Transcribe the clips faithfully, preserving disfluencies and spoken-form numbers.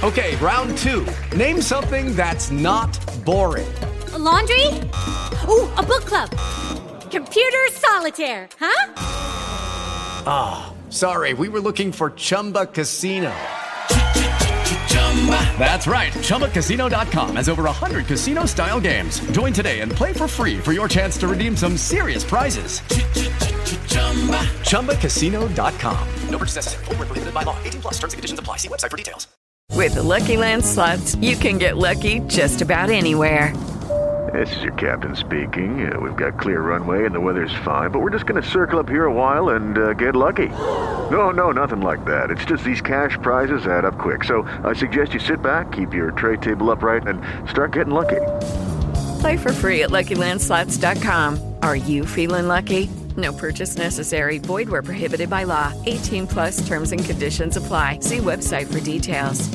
Okay, round two. Name something that's not boring. A laundry? Ooh, a book club. Computer solitaire, huh? Ah, oh, sorry, we were looking for Chumba Casino. That's right, Chumba Casino dot com has over one hundred casino-style games. Join today and play for free for your chance to redeem some serious prizes. Chumba Casino dot com. No purchase necessary. Void where prohibited by law. eighteen plus terms and conditions apply. See website for details. With the Lucky Land Slots, you can get lucky just about anywhere. This is your captain speaking. Uh, we've got clear runway and the weather's fine, but we're just going to circle up here a while and uh, get lucky. No, no, nothing like that. It's just these cash prizes add up quick. So I suggest you sit back, keep your tray table upright, and start getting lucky. Play for free at Lucky Land Slots dot com. Are you feeling lucky? No purchase necessary. Void where prohibited by law. eighteen plus terms and conditions apply. See website for details.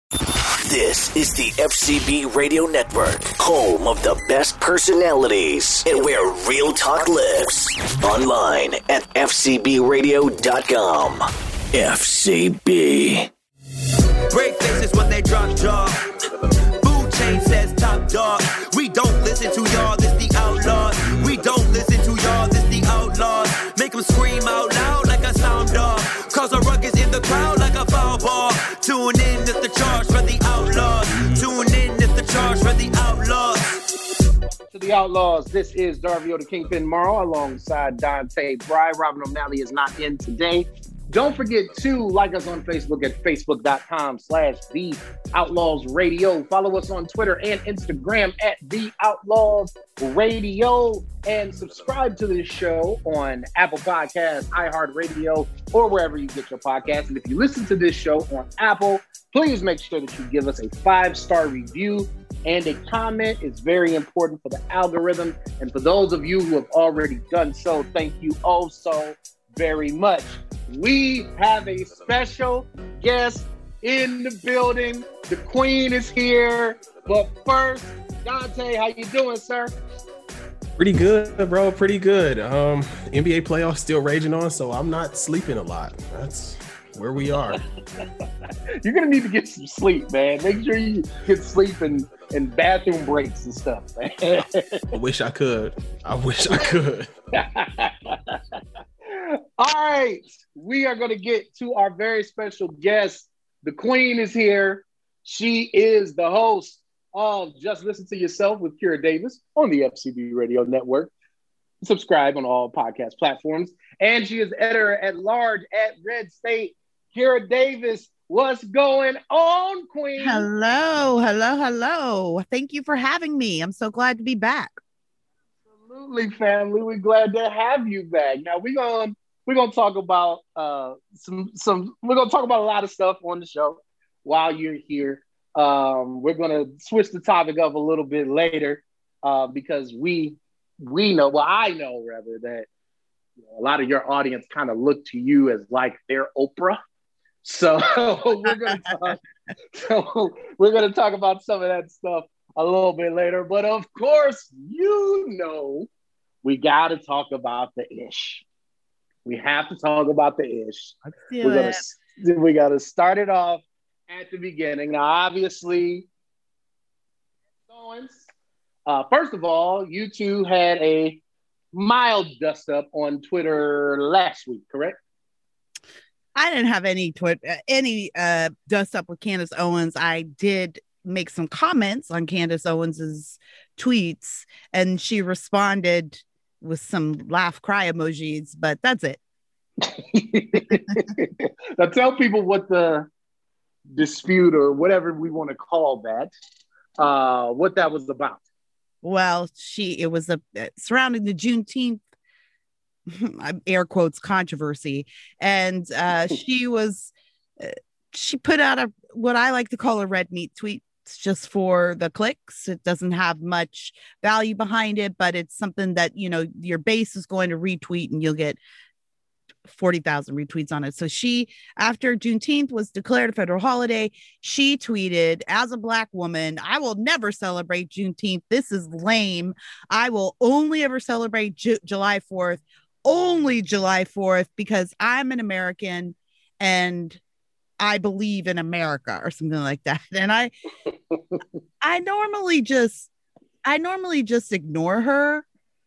This is the F C B Radio Network, home of the best personalities and where real talk lives. Online at F C B radio dot com. F C B. Break faces when they drop jaw. Food chain says top dog. We don't listen to y'all, this the outlaws. We don't listen to y'all, this the outlaws. Make them scream out loud like a sound dog. Cause a ruckus in the crowd like a foul ball. Tune in if the charge for the outlaws. Tune in if the charge for the outlaws. To the Outlaws, this is Darvio the Kingpin Morrow alongside Dante Bry. Robin O'Malley is not in today. Don't forget to like us on Facebook at facebook.com slash The Outlaws Radio. Follow us on Twitter and Instagram at The Outlaws Radio. And subscribe to this show on Apple Podcasts, iHeartRadio, or wherever you get your podcasts. And if you listen to this show on Apple, please make sure that you give us a five-star review and a comment. It's very important for the algorithm. And for those of you who have already done so, thank you oh so very much. We have a special guest in the building. The Queen is here. But first, Dante, how you doing, sir? Pretty good, bro. Pretty good. Um, N B A playoffs still raging on, so I'm not sleeping a lot. That's where we are. You're going to need to get some sleep, man. Make sure you get sleep and, and bathroom breaks and stuff, man. I wish I could. I wish I could. All right, we are going to get to our very special guest. The Queen is here. She is the host of Just Listen to Yourself with Kira Davis on the F C B Radio Network. Subscribe on all podcast platforms. And she is editor at large at Red State. Kira Davis, what's going on, Queen? Hello, hello, hello. Thank you for having me. I'm so glad to be back. Absolutely, family. We're glad to have you back. Now we're gonna we're gonna talk about uh some some we're gonna talk about a lot of stuff on the show while you're here. Um, we're gonna switch the topic up a little bit later uh, because we we know, well, I know rather that you know, a lot of your audience kind of look to you as like their Oprah. So we're gonna talk, so we're gonna talk about some of that stuff a little bit later. But of course, you know, we got to talk about the ish. We have to talk about the ish. We're gonna, we got to start it off at the beginning. Now, obviously, uh, first of all, you two had a mild dust up on Twitter last week, correct? I didn't have any twi- any uh, dust up with Candace Owens. I did make some comments on Candace Owens's tweets, and she responded with some laugh cry emojis, but that's it. Now tell people what the dispute or whatever we want to call that, uh, what that was about. Well, she it was a surrounding the Juneteenth air quotes controversy, and uh, she was uh, she put out a what I like to call a red meat tweet. It's just for the clicks. It doesn't have much value behind it, but it's something that, you know, your base is going to retweet and you'll get forty thousand retweets on it. So she, after Juneteenth was declared a federal holiday, she tweeted, as a Black woman, I will never celebrate Juneteenth. This is lame. I will only ever celebrate Ju- July fourth, only July fourth, because I'm an American and I believe in America or something like that. And I, I normally just, I normally just ignore her.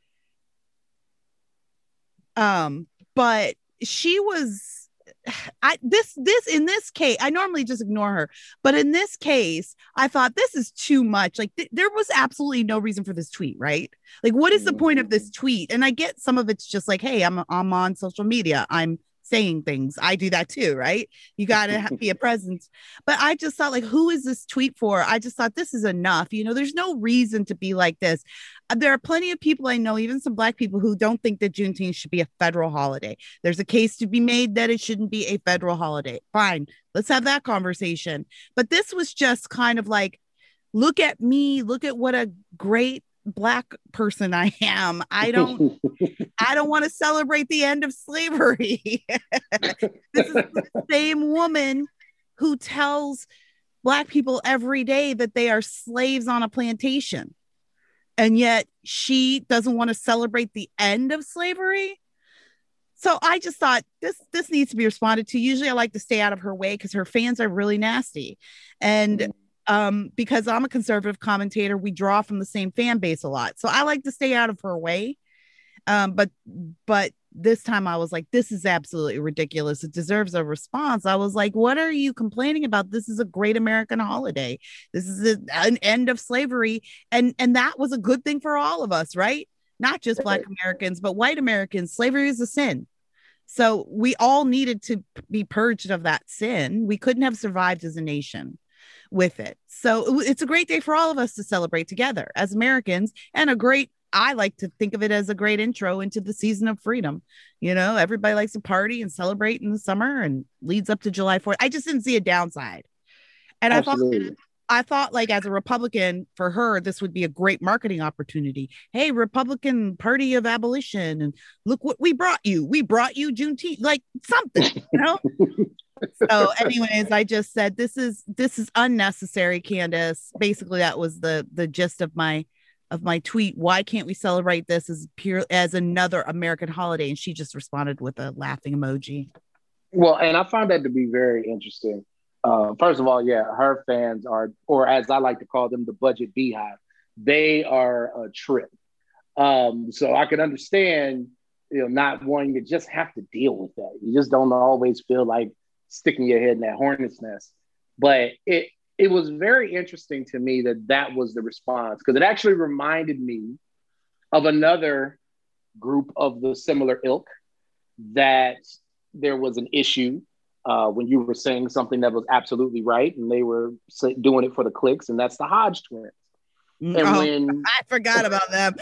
Um, but she was, I this this in this case, I normally just ignore her, but in this case, I thought this is too much. Like th- there was absolutely no reason for this tweet, right? Like, what is the point of this tweet? And I get some of it's just like, hey, I'm I'm on social media, I'm saying things. I do that too, right? You got to be a presence. But I just thought, like, who is this tweet for? I just thought this is enough. You know, there's no reason to be like this. There are plenty of people I know, even some Black people, who don't think that Juneteenth should be a federal holiday. There's a case to be made that it shouldn't be a federal holiday. Fine, let's have that conversation. But this was just kind of like, look at me, look at what a great Black person I am. I don't I don't want to celebrate the end of slavery. This is the same woman who tells Black people every day that they are slaves on a plantation. And yet she doesn't want to celebrate the end of slavery. So I just thought this this needs to be responded to. Usually I like to stay out of her way because her fans are really nasty. And um, because I'm a conservative commentator, we draw from the same fan base a lot. So I like to stay out of her way. Um, but but this time I was like, this is absolutely ridiculous. It deserves a response. I was like, what are you complaining about? This is a great American holiday. This is a, an end of slavery. And, and that was a good thing for all of us, right? Not just Black Americans, but white Americans. Slavery is a sin. So we all needed to be purged of that sin. We couldn't have survived as a nation with it. So it's a great day for all of us to celebrate together as Americans, and a great, I like to think of it as a great intro into the season of freedom. You know, everybody likes to party and celebrate in the summer and leads up to July fourth. I just didn't see a downside. And Absolutely. I thought, I thought like as a Republican, for her, this would be a great marketing opportunity. Hey, Republican Party of Abolition. And look what we brought you. We brought you Juneteenth, like something, you know? So anyways, I just said, this is, this is unnecessary, Candace. Basically, that was the, the gist of my, of my tweet. Why can't we celebrate this as pure as another American holiday? And she just responded with a laughing emoji. Well, and I found that to be very interesting. Uh, first of all, yeah, her fans are, or as I like to call them, the budget beehive. They are a trip. Um, so I can understand, you know, not wanting to just have to deal with that. You just don't always feel like sticking your head in that hornet's nest. But it it was very interesting to me that that was the response, because it actually reminded me of another group of the similar ilk, that there was an issue uh, when you were saying something that was absolutely right, and they were doing it for the clicks, and that's the Hodge twins. And oh, when I forgot about them.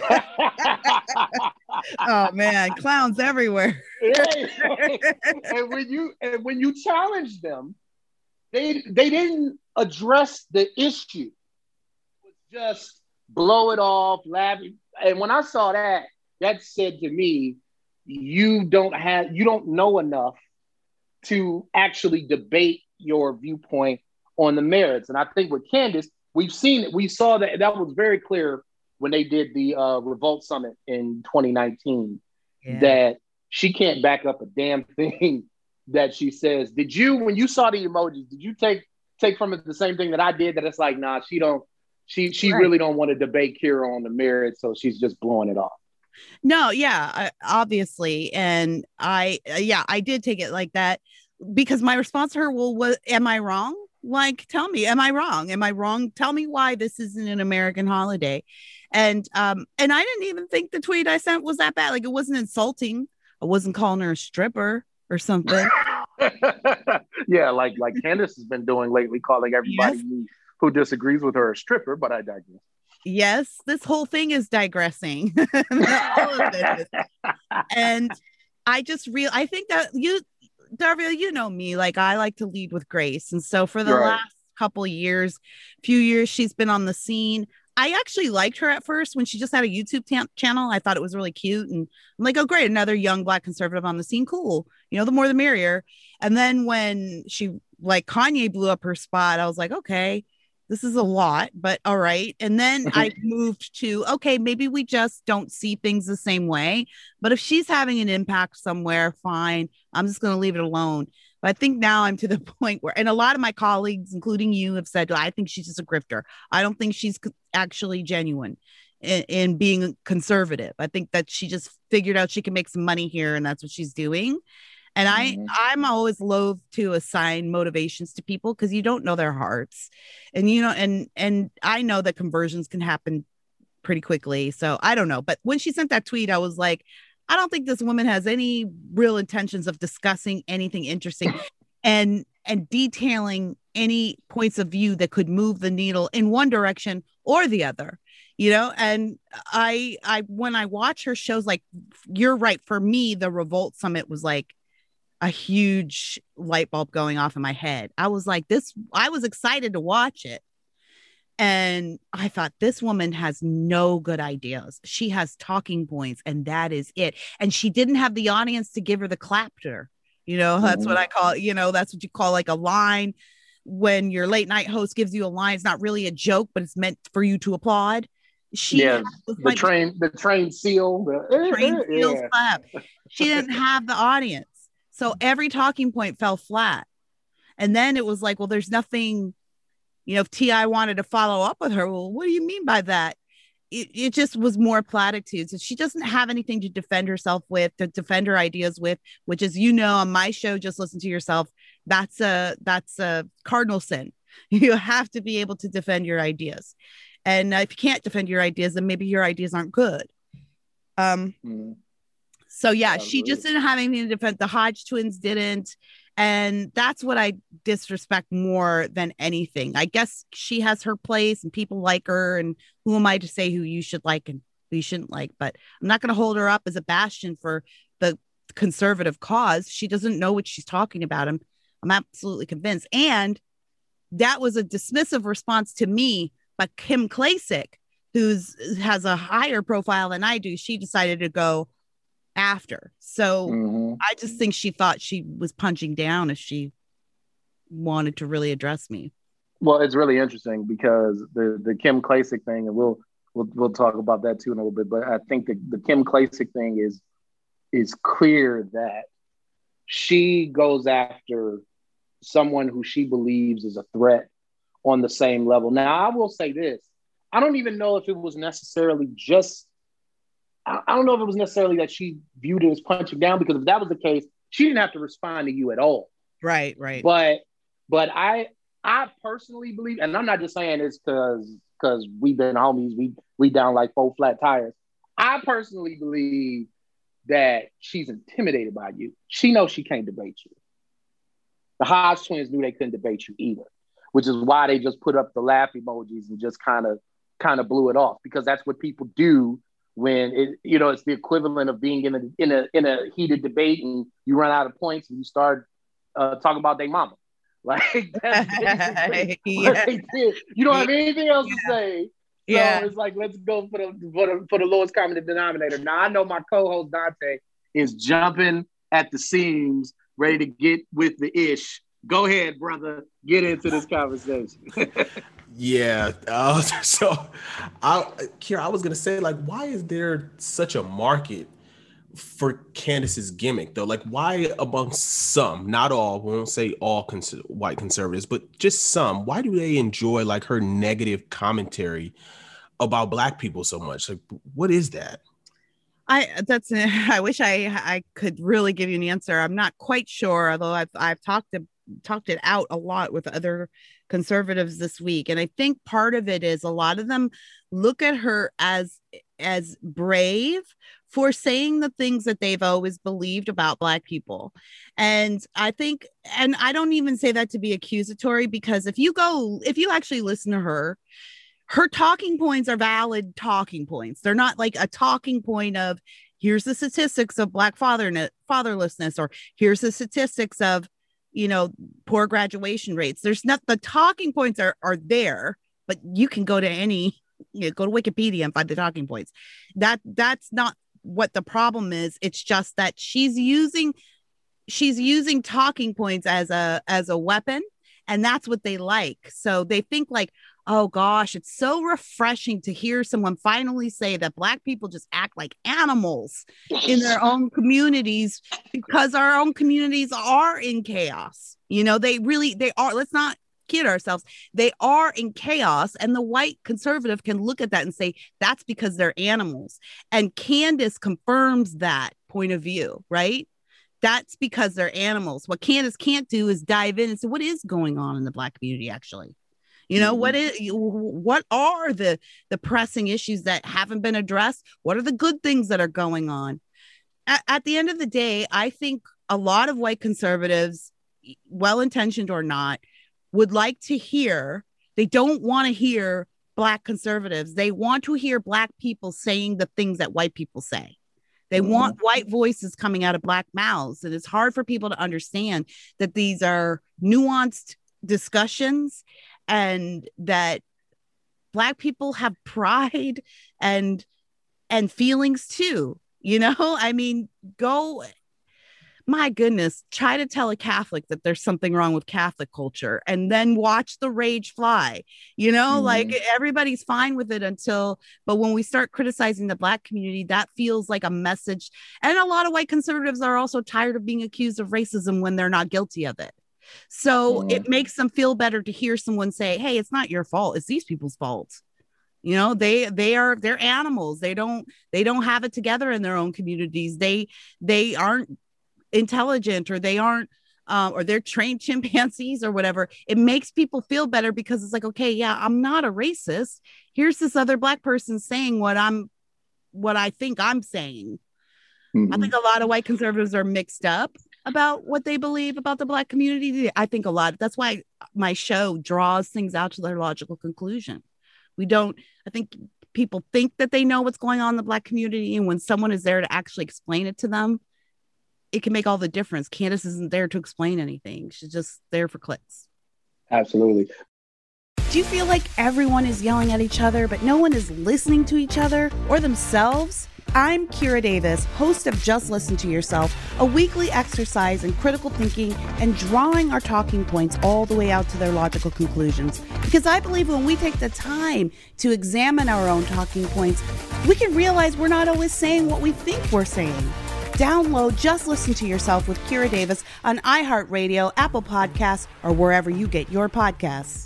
Oh man, clowns everywhere. and when you and when you challenge them, they they didn't address the issue. It was just blow it off, laugh. And when I saw that, that said to me, you don't have you don't know enough to actually debate your viewpoint on the merits. And I think with Candace, we've seen it. We saw that that was very clear when they did the uh, Revolt Summit in twenty nineteen, yeah. that she can't back up a damn thing that she says. Did you, when you saw the emojis, did you take take from it the same thing that I did? That it's like, nah, she don't, she she right. really don't want to debate Kira on the merits, so she's just blowing it off. No, yeah, obviously, and I, yeah, I did take it like that, because my response to her, well, what, am I wrong? Like, tell me, am I wrong? Am I wrong? Tell me why this isn't an American holiday. And um, and I didn't even think the tweet I sent was that bad. Like, it wasn't insulting. I wasn't calling her a stripper or something. Yeah, like like Candace has been doing lately, calling everybody yes. who, who disagrees with her a stripper, but I digress. Yes, this whole thing is digressing. All of this. And I just real I think that you Darville, you know me, like I like to lead with grace. And so for the right. last couple of years, few years she's been on the scene. I actually liked her at first when she just had a YouTube t- channel. I thought it was really cute. And I'm like, oh, great. Another young Black conservative on the scene. Cool. You know, the more the merrier. And then when she, like Kanye blew up her spot, I was like, okay, this is a lot, but all right. And then I moved to, okay, maybe we just don't see things the same way. But if she's having an impact somewhere, fine. I'm just going to leave it alone. But I think now I'm to the point where, and a lot of my colleagues, including you, have said, I think she's just a grifter. I don't think she's actually genuine in, in being conservative. I think that she just figured out she can make some money here, and that's what she's doing. And mm-hmm. I, I'm always loath to assign motivations to people because you don't know their hearts. And, you know, and, and I know that conversions can happen pretty quickly. So I don't know. But when she sent that tweet, I was like, I don't think this woman has any real intentions of discussing anything interesting and and detailing any points of view that could move the needle in one direction or the other, you know. And I I when I watch her shows, like, you're right, for me the Revolt Summit was like a huge light bulb going off in my head. I was like, this I was excited to watch it. And I thought, this woman has no good ideas. She has talking points, and that is it. And she didn't have the audience to give her the clapter. You know, that's mm-hmm. what I call, you know, that's what you call like a line. When your late night host gives you a line, it's not really a joke, but it's meant for you to applaud. She yeah, the like, train, the train seal, the train seal yeah. clap. She didn't have the audience. So every talking point fell flat. And then it was like, well, there's nothing. You know, if T I wanted to follow up with her, well, what do you mean by that? It, it just was more platitudes. And she doesn't have anything to defend herself with, to defend her ideas with, which is, you know, on my show, Just Listen to Yourself. That's a that's a cardinal sin. You have to be able to defend your ideas. And if you can't defend your ideas, then maybe your ideas aren't good. Um. Mm. So, yeah, yeah, she just didn't have anything to defend. The Hodge twins didn't. And that's what I disrespect more than anything. I guess she has her place and people like her. And who am I to say who you should like and who you shouldn't like? But I'm not going to hold her up as a bastion for the conservative cause. She doesn't know what she's talking about. I'm, I'm absolutely convinced. And that was a dismissive response to me by Kim Klacik, who's has a higher profile than I do. She decided to go after. So mm-hmm. I just think she thought she was punching down if she wanted to really address me. Well, it's really interesting because the the Kim Klacik thing, and we'll we'll we'll talk about that too in a little bit. But I think the, the Kim Klacik thing is is clear that she goes after someone who she believes is a threat on the same level. Now, I will say this: I don't even know if it was necessarily just. I don't know if it was necessarily that she viewed it as punching down, because if that was the case, she didn't have to respond to you at all. Right, right. But but I I personally believe, and I'm not just saying this because because we've been homies, we we down like four flat tires. I personally believe that she's intimidated by you. She knows she can't debate you. The Hodge twins knew they couldn't debate you either, which is why they just put up the laugh emojis and just kind of kind of blew it off, because that's what people do. When it, you know, it's the equivalent of being in a in a in a heated debate and you run out of points and you start uh, talking about their mama, like that's basically yeah. what they did. You don't have anything else yeah. to say, so yeah. it's like, let's go for the, for the for the lowest common denominator. Now I know my co-host Dante is jumping at the seams, ready to get with the ish. Go ahead, brother. Get into this conversation. Yeah. Uh, so, I, Kira, I was gonna say, like, why is there such a market for Candace's gimmick, though? Like, why amongst some, not all, we won't say all cons- white conservatives, but just some, why do they enjoy like her negative commentary about Black people so much? Like, what is that? I that's I wish I I could really give you an answer. I'm not quite sure, although I've I've talked to, talked it out a lot with other conservatives this week, and I think part of it is a lot of them look at her as as brave for saying the things that they've always believed about Black people. And I think, and I don't even say that to be accusatory, because if you go if you actually listen to her, her talking points are valid talking points. They're not like a talking point of, here's the statistics of Black father fatherlessness, or here's the statistics of, you know, poor graduation rates. There's not, the talking points are, are there, but you can go to any, you know, go to Wikipedia and find the talking points. That that's not what the problem is. It's just that she's using, she's using talking points as a, as a weapon. And that's what they like. So they think like, oh gosh, it's so refreshing to hear someone finally say that Black people just act like animals in their own communities, because our own communities are in chaos. You know, they really, they are. Let's not kid ourselves. They are in chaos. And the white conservative can look at that and say, that's because they're animals. And Candace confirms that point of view, right? That's because they're animals. What Candace can't do is dive in and say, what is going on in the Black community, actually? You know, what is, what are the, the pressing issues that haven't been addressed? What are the good things that are going on? At, at the end of the day, I think a lot of white conservatives, well-intentioned or not, would like to hear, they don't want to hear Black conservatives. They want to hear Black people saying the things that white people say. They mm-hmm. want white voices coming out of Black mouths. And it's hard for people to understand that these are nuanced discussions, and that Black people have pride and and feelings too. You know, I mean, go, my goodness, try to tell a Catholic that there's something wrong with Catholic culture and then watch the rage fly. You know, mm-hmm. like everybody's fine with it until, but when we start criticizing the Black community, that feels like a message. And a lot of white conservatives are also tired of being accused of racism when they're not guilty of it. So mm. it makes them feel better to hear someone say, hey, it's not your fault. It's these people's fault. You know, they they are they're animals. They don't they don't have it together in their own communities. They they aren't intelligent, or they aren't uh, or they're trained chimpanzees or whatever. It makes people feel better because it's like, OK, yeah, I'm not a racist. Here's this other Black person saying what I'm what I think I'm saying. Mm-hmm. I think a lot of white conservatives are mixed up about what they believe about the Black community. I think a lot. That's why my show draws things out to their logical conclusion. We don't, I think people think that they know what's going on in the Black community. And when someone is there to actually explain it to them, it can make all the difference. Candace isn't there to explain anything. She's just there for clicks. Absolutely. Do you feel like everyone is yelling at each other, but no one is listening to each other or themselves? I'm Kira Davis, host of Just Listen to Yourself, a weekly exercise in critical thinking and drawing our talking points all the way out to their logical conclusions. Because I believe when we take the time to examine our own talking points, we can realize we're not always saying what we think we're saying. Download Just Listen to Yourself with Kira Davis on iHeartRadio, Apple Podcasts, or wherever you get your podcasts.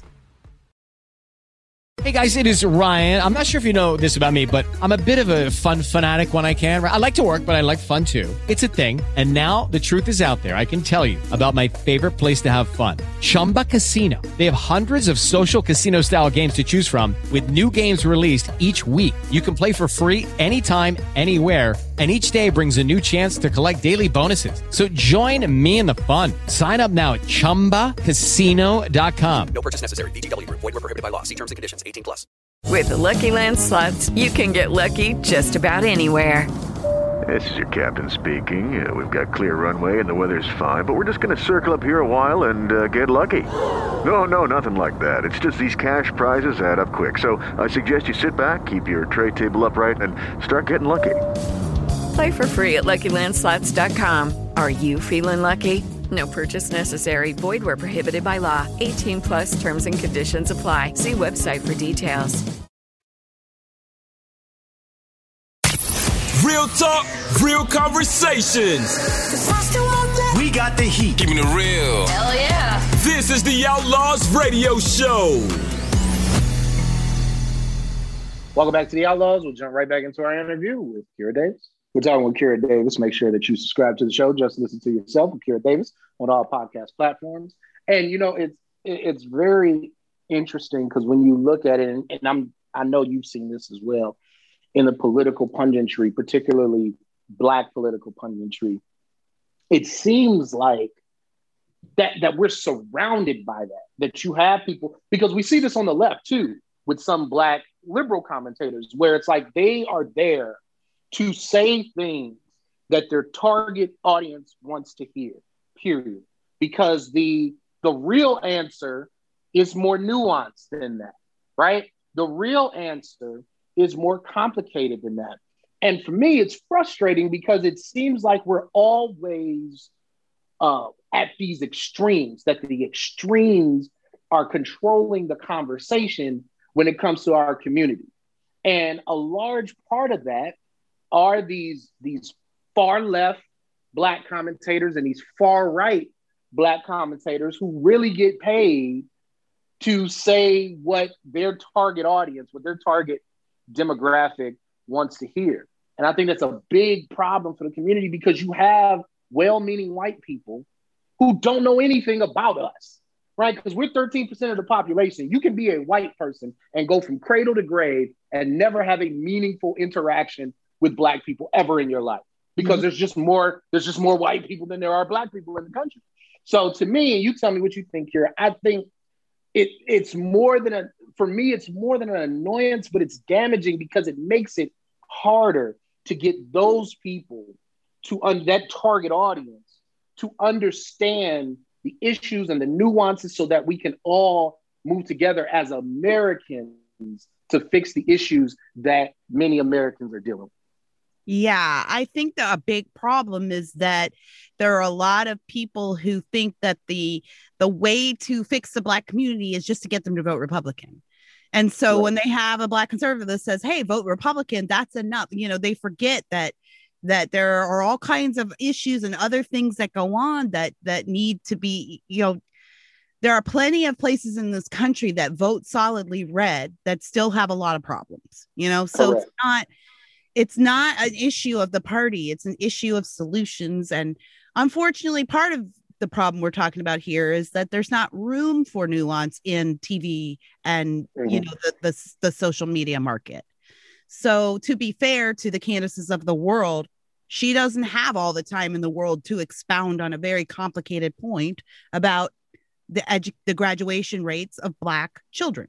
Hey guys, it is Ryan. I'm not sure if you know this about me, but I'm a bit of a fun fanatic when I can. I like to work, but I like fun too. It's a thing. And now the truth is out there. I can tell you about my favorite place to have fun. Chumba Casino. They have hundreds of social casino style games to choose from with new games released each week. You can play for free anytime, anywhere. And each day brings a new chance to collect daily bonuses. So join me in the fun. Sign up now at chumba casino dot com. No purchase necessary. V G W. Void where prohibited by law. See terms and conditions. eighteen plus. With the Lucky Land Slots, you can get lucky just about anywhere. This is your captain speaking. Uh, we've got clear runway and the weather's fine, but we're just going to circle up here a while and uh, get lucky. No, no, nothing like that. It's just these cash prizes add up quick. So I suggest you sit back, keep your tray table upright, and start getting lucky. Play for free at Lucky Land Slots dot com. Are you feeling lucky? No purchase necessary. Void where prohibited by law. eighteen plus terms and conditions apply. See website for details. Real talk, real conversations. We got the heat. Keeping it real. Hell yeah. This is the Outlaws Radio Show. Welcome back to the Outlaws. We'll jump right back into our interview with Kira Davis. We're talking with Kira Davis. Make sure that you subscribe to the show. Just Listen to Yourself with Kira Davis on all podcast platforms. And, you know, it's it's very interesting because when you look at it, and, and I'm I know you've seen this as well, in the political punditry, particularly Black political punditry, it seems like that, that we're surrounded by that, that you have people, because we see this on the left too, with some Black liberal commentators, where it's like they are there to say things that their target audience wants to hear, period. Because the, the real answer is more nuanced than that, right? The real answer is more complicated than that. And for me, it's frustrating because it seems like we're always uh, at these extremes, that the extremes are controlling the conversation when it comes to our community. And a large part of that are these, these far left Black commentators and these far right Black commentators who really get paid to say what their target audience, what their target demographic wants to hear. And I think that's a big problem for the community, because you have well-meaning white people who don't know anything about us, right? Because we're thirteen percent of the population. You can be a white person and go from cradle to grave and never have a meaningful interaction with Black people ever in your life, because mm-hmm. there's just more, there's just more white people than there are Black people in the country. So to me, and you tell me what you think here, I think it it's more than a, for me, it's more than an annoyance, but it's damaging because it makes it harder to get those people to un- that target audience to understand the issues and the nuances so that we can all move together as Americans to fix the issues that many Americans are dealing with. Yeah, I think that a big problem is that there are a lot of people who think that the the way to fix the Black community is just to get them to vote Republican. And so right. when they have a Black conservative that says, hey, vote Republican, that's enough. You know, they forget that that there are all kinds of issues and other things that go on that that need to be, you know, there are plenty of places in this country that vote solidly red that still have a lot of problems, you know, so Correct. it's not it's not an issue of the party. It's an issue of solutions. And unfortunately, part of the problem we're talking about here is that there's not room for nuance in T V and, mm-hmm. you know, the, the, the social media market. So to be fair to the Candaces of the world, she doesn't have all the time in the world to expound on a very complicated point about the edu- the graduation rates of Black children.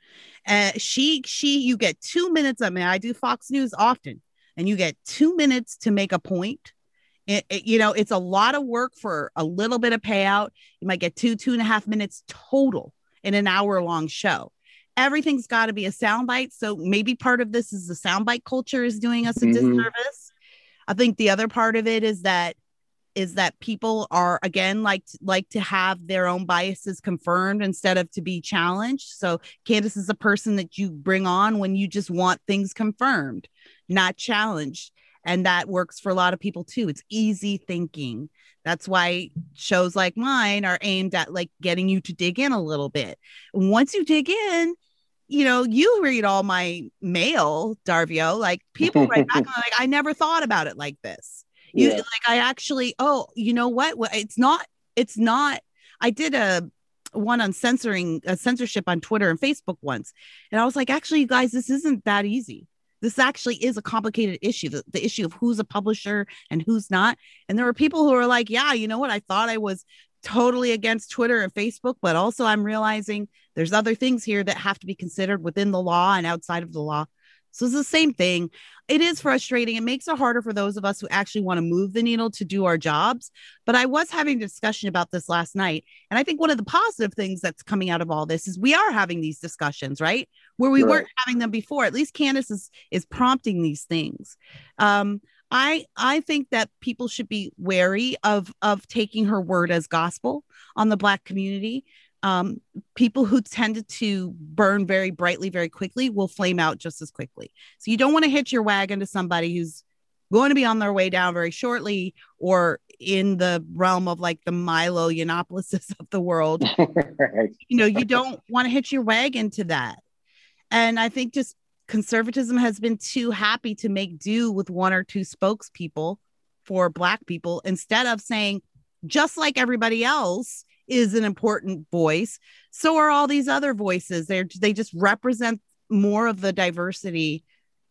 Uh, she, she, you get two minutes. I mean, I do Fox News often, and you get two minutes to make a point. It, it, you know, it's a lot of work for a little bit of payout. You might get two, two and a half minutes total in an hour long show. Everything's got to be a soundbite. So maybe part of this is the soundbite culture is doing us a mm-hmm. disservice. I think the other part of it is that is that people are, again, like, like to have their own biases confirmed instead of to be challenged. So Candace is a person that you bring on when you just want things confirmed, not challenged. And that works for a lot of people too. It's easy thinking. That's why shows like mine are aimed at like getting you to dig in a little bit. Once you dig in, you know, you read all my mail, Darvio, like people write back, like, I never thought about it like this. You yeah. like, I actually, oh, you know what? It's not, it's not, I did a one on censoring, a censorship on Twitter and Facebook once. And I was like, actually, you guys, this isn't that easy. This actually is a complicated issue, the, the issue of who's a publisher and who's not. And there were people who were like, yeah, you know what? I thought I was totally against Twitter and Facebook, but also I'm realizing there's other things here that have to be considered within the law and outside of the law. So it's the same thing. It is frustrating. It makes it harder for those of us who actually want to move the needle to do our jobs. But I was having a discussion about this last night. And I think one of the positive things that's coming out of all this is we are having these discussions, right? Where we right. weren't having them before. At least Candace is, is prompting these things. Um, I I think that people should be wary of, of taking her word as gospel on the Black community. Um, people who tended to burn very brightly, very quickly will flame out just as quickly. So you don't want to hitch your wagon to somebody who's going to be on their way down very shortly, or in the realm of like the Milo Yiannopoulos of the world. Right. You know, you don't want to hitch your wagon to that. And I think just conservatism has been too happy to make do with one or two spokespeople for Black people, instead of saying, just like everybody else is an important voice, so are all these other voices. They're they just represent more of the diversity.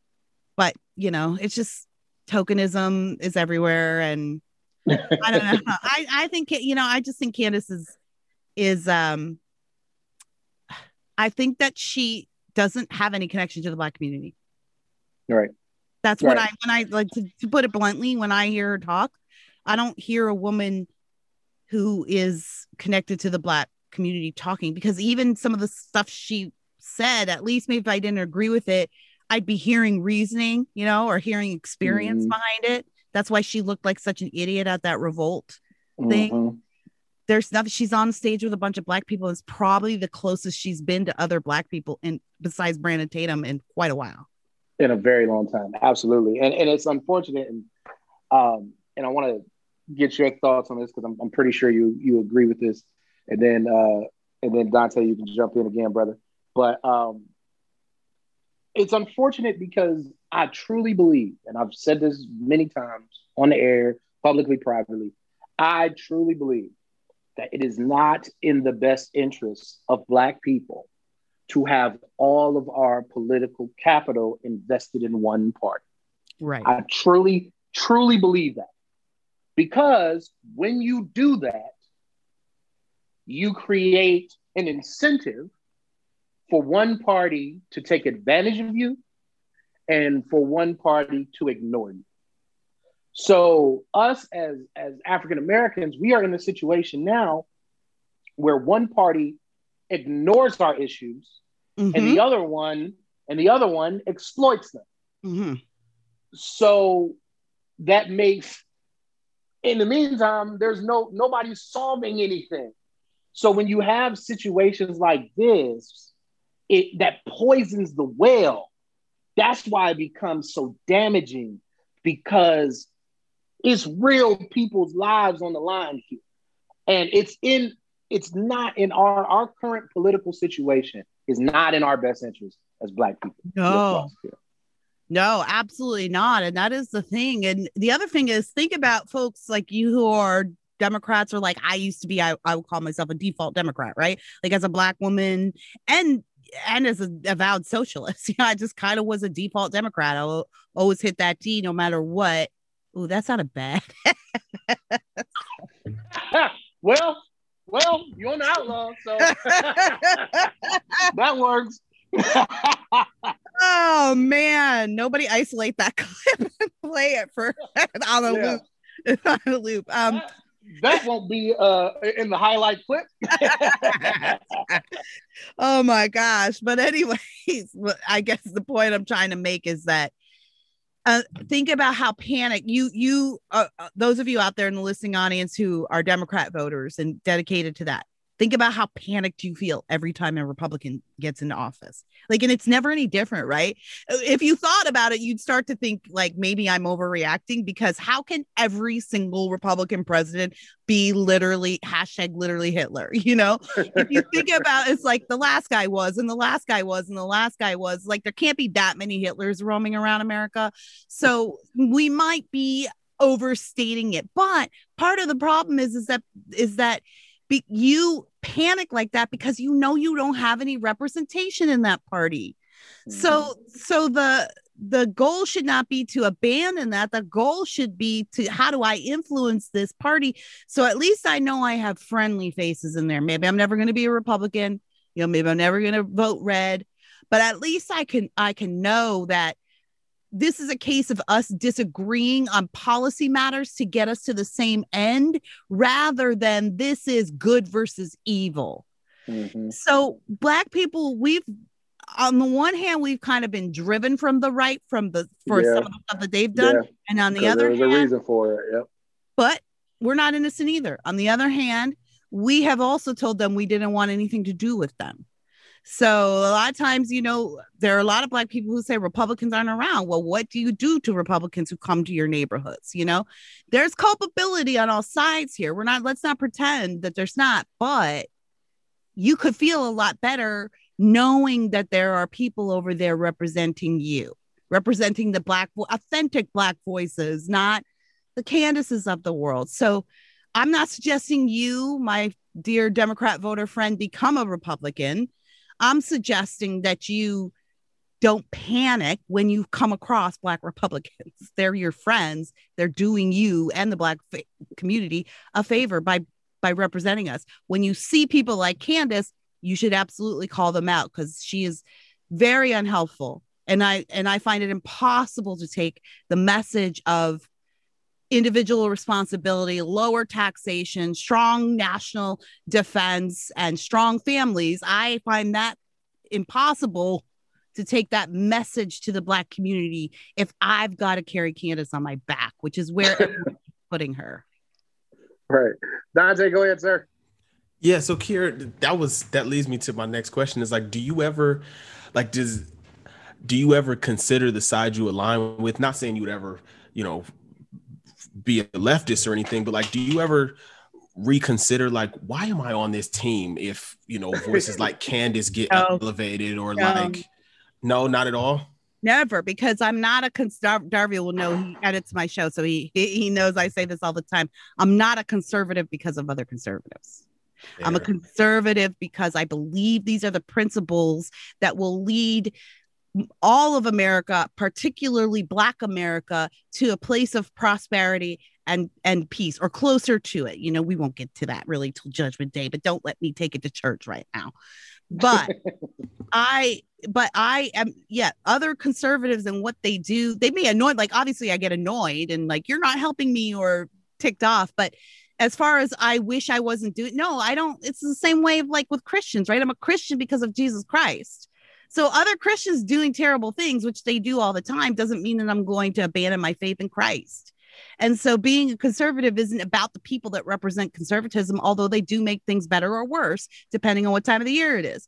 But you know, it's just tokenism is everywhere, and I don't know. I I think you know I just think Candace is is um I think that she doesn't have any connection to the Black community. Right. That's right. what I when I like to, to put it bluntly. When I hear her talk, I don't hear a woman who is connected to the Black community talking, because even some of the stuff she said, at least maybe if I didn't agree with it, I'd be hearing reasoning, you know, or hearing experience mm-hmm. behind it. That's why she looked like such an idiot at that revolt thing. Mm-hmm. there's nothing. She's on stage with a bunch of black people. It's probably the closest she's been to other black people in besides Brandon Tatum in quite a while. In a very long time. Absolutely. And and it's unfortunate. And um, and I want to get your thoughts on this because I'm, I'm pretty sure you you agree with this. And then uh, and then Dante, you can jump in again, brother. But um, it's unfortunate because I truly believe, and I've said this many times on the air, publicly, privately, I truly believe that it is not in the best interest of Black people to have all of our political capital invested in one party. Right. I truly, truly believe that. Because when you do that, you create an incentive for one party to take advantage of you and for one party to ignore you. So us as, as African Americans, we are in a situation now where one party ignores our issues mm-hmm. and the other one and the other one exploits them. Mm-hmm. So that makes, in the meantime, there's no nobody solving anything. So when you have situations like this, it that poisons the well. That's why it becomes so damaging, because it's real people's lives on the line here. And it's in it's not in our our current political situation is not in our best interest as Black people. No. No, absolutely not. And that is the thing. And the other thing is, think about folks like you who are Democrats, or like I used to be, I, I would call myself a default Democrat, right? Like as a Black woman and and as a avowed socialist, you know, I just kind of was a default Democrat. I will always hit that D no matter what. Oh, that sounded bad. well, well, you're an outlaw, so that works. Oh man, nobody isolate that clip and play it for on a Yeah. loop. On a loop. Um, that, that won't be uh in the highlight clip. Oh my gosh. But anyways, I guess the point I'm trying to make is that uh, think about how panicked you you uh, those of you out there in the listening audience who are Democrat voters and dedicated to that. Think about how panicked you feel every time a Republican gets into office. Like, and it's never any different, right? If you thought about it, you'd start to think like maybe I'm overreacting, because how can every single Republican president be literally hashtag literally Hitler? You know, if you think about it's like the last guy was and the last guy was and the last guy was like, there can't be that many Hitlers roaming around America. So we might be overstating it. But part of the problem is, is that is that Be- you panic like that because you know you don't have any representation in that party. Mm-hmm. So so the the goal should not be to abandon that. The goal should be to, how do I influence this party? So at least I know I have friendly faces in there. Maybe I'm never going to be a Republican. You know, maybe I'm never going to vote red, but at least I can I can know that this is a case of us disagreeing on policy matters to get us to the same end, rather than this is good versus evil. Mm-hmm. So Black people, we've, on the one hand, we've kind of been driven from the right, from the, for yeah. some of the stuff that they've done. Yeah. And on the other there's hand, a reason for it. Yep. But we're not innocent either. On the other hand, we have also told them we didn't want anything to do with them. So a lot of times, you know, there are a lot of Black people who say Republicans aren't around. Well, what do you do to Republicans who come to your neighborhoods? You know, there's culpability on all sides here. We're not, let's not pretend that there's not, but you could feel a lot better knowing that there are people over there representing you, representing the Black, authentic Black voices, not the Candaces of the world. So I'm not suggesting you, my dear Democrat voter friend, become a Republican. I'm suggesting that you don't panic when you come across Black Republicans. They're your friends. They're doing you and the Black fa- community a favor by, by representing us. When you see people like Candace, you should absolutely call them out, because she is very unhelpful. And I, and I find it impossible to take the message of individual responsibility, lower taxation, strong national defense, and strong families. I find that impossible to take that message to the Black community if I've got to carry Candace on my back, which is where everyone's putting her. Right. Dante, go ahead, sir. Yeah, so Kiera, that was that leads me to my next question is like, do you ever like does do you ever consider the side you align with? Not saying you would ever, you know, be a leftist or anything, but like, do you ever reconsider like, why am I on this team if, you know, voices like Candace get No. elevated or No. like, no, not at all? Never, because I'm not a conservative. Darby will know, he edits my show, so he, he he knows I say this all the time. I'm not a conservative because of other conservatives. I'm a Fair. conservative because I believe these are the principles that will lead all of America, particularly Black America, to a place of prosperity and and peace, or closer to it. You know, we won't get to that really till Judgment Day, but don't let me take it to church right now. But I, but I am, yeah, other conservatives and what they do, they may annoy, like, obviously I get annoyed and like, you're not helping me or ticked off. But as far as I wish I wasn't doing, no, I don't. It's the same way of like with Christians, right? I'm a Christian because of Jesus Christ. So other Christians doing terrible things, which they do all the time, doesn't mean that I'm going to abandon my faith in Christ. And so being a conservative isn't about the people that represent conservatism, although they do make things better or worse, depending on what time of the year it is.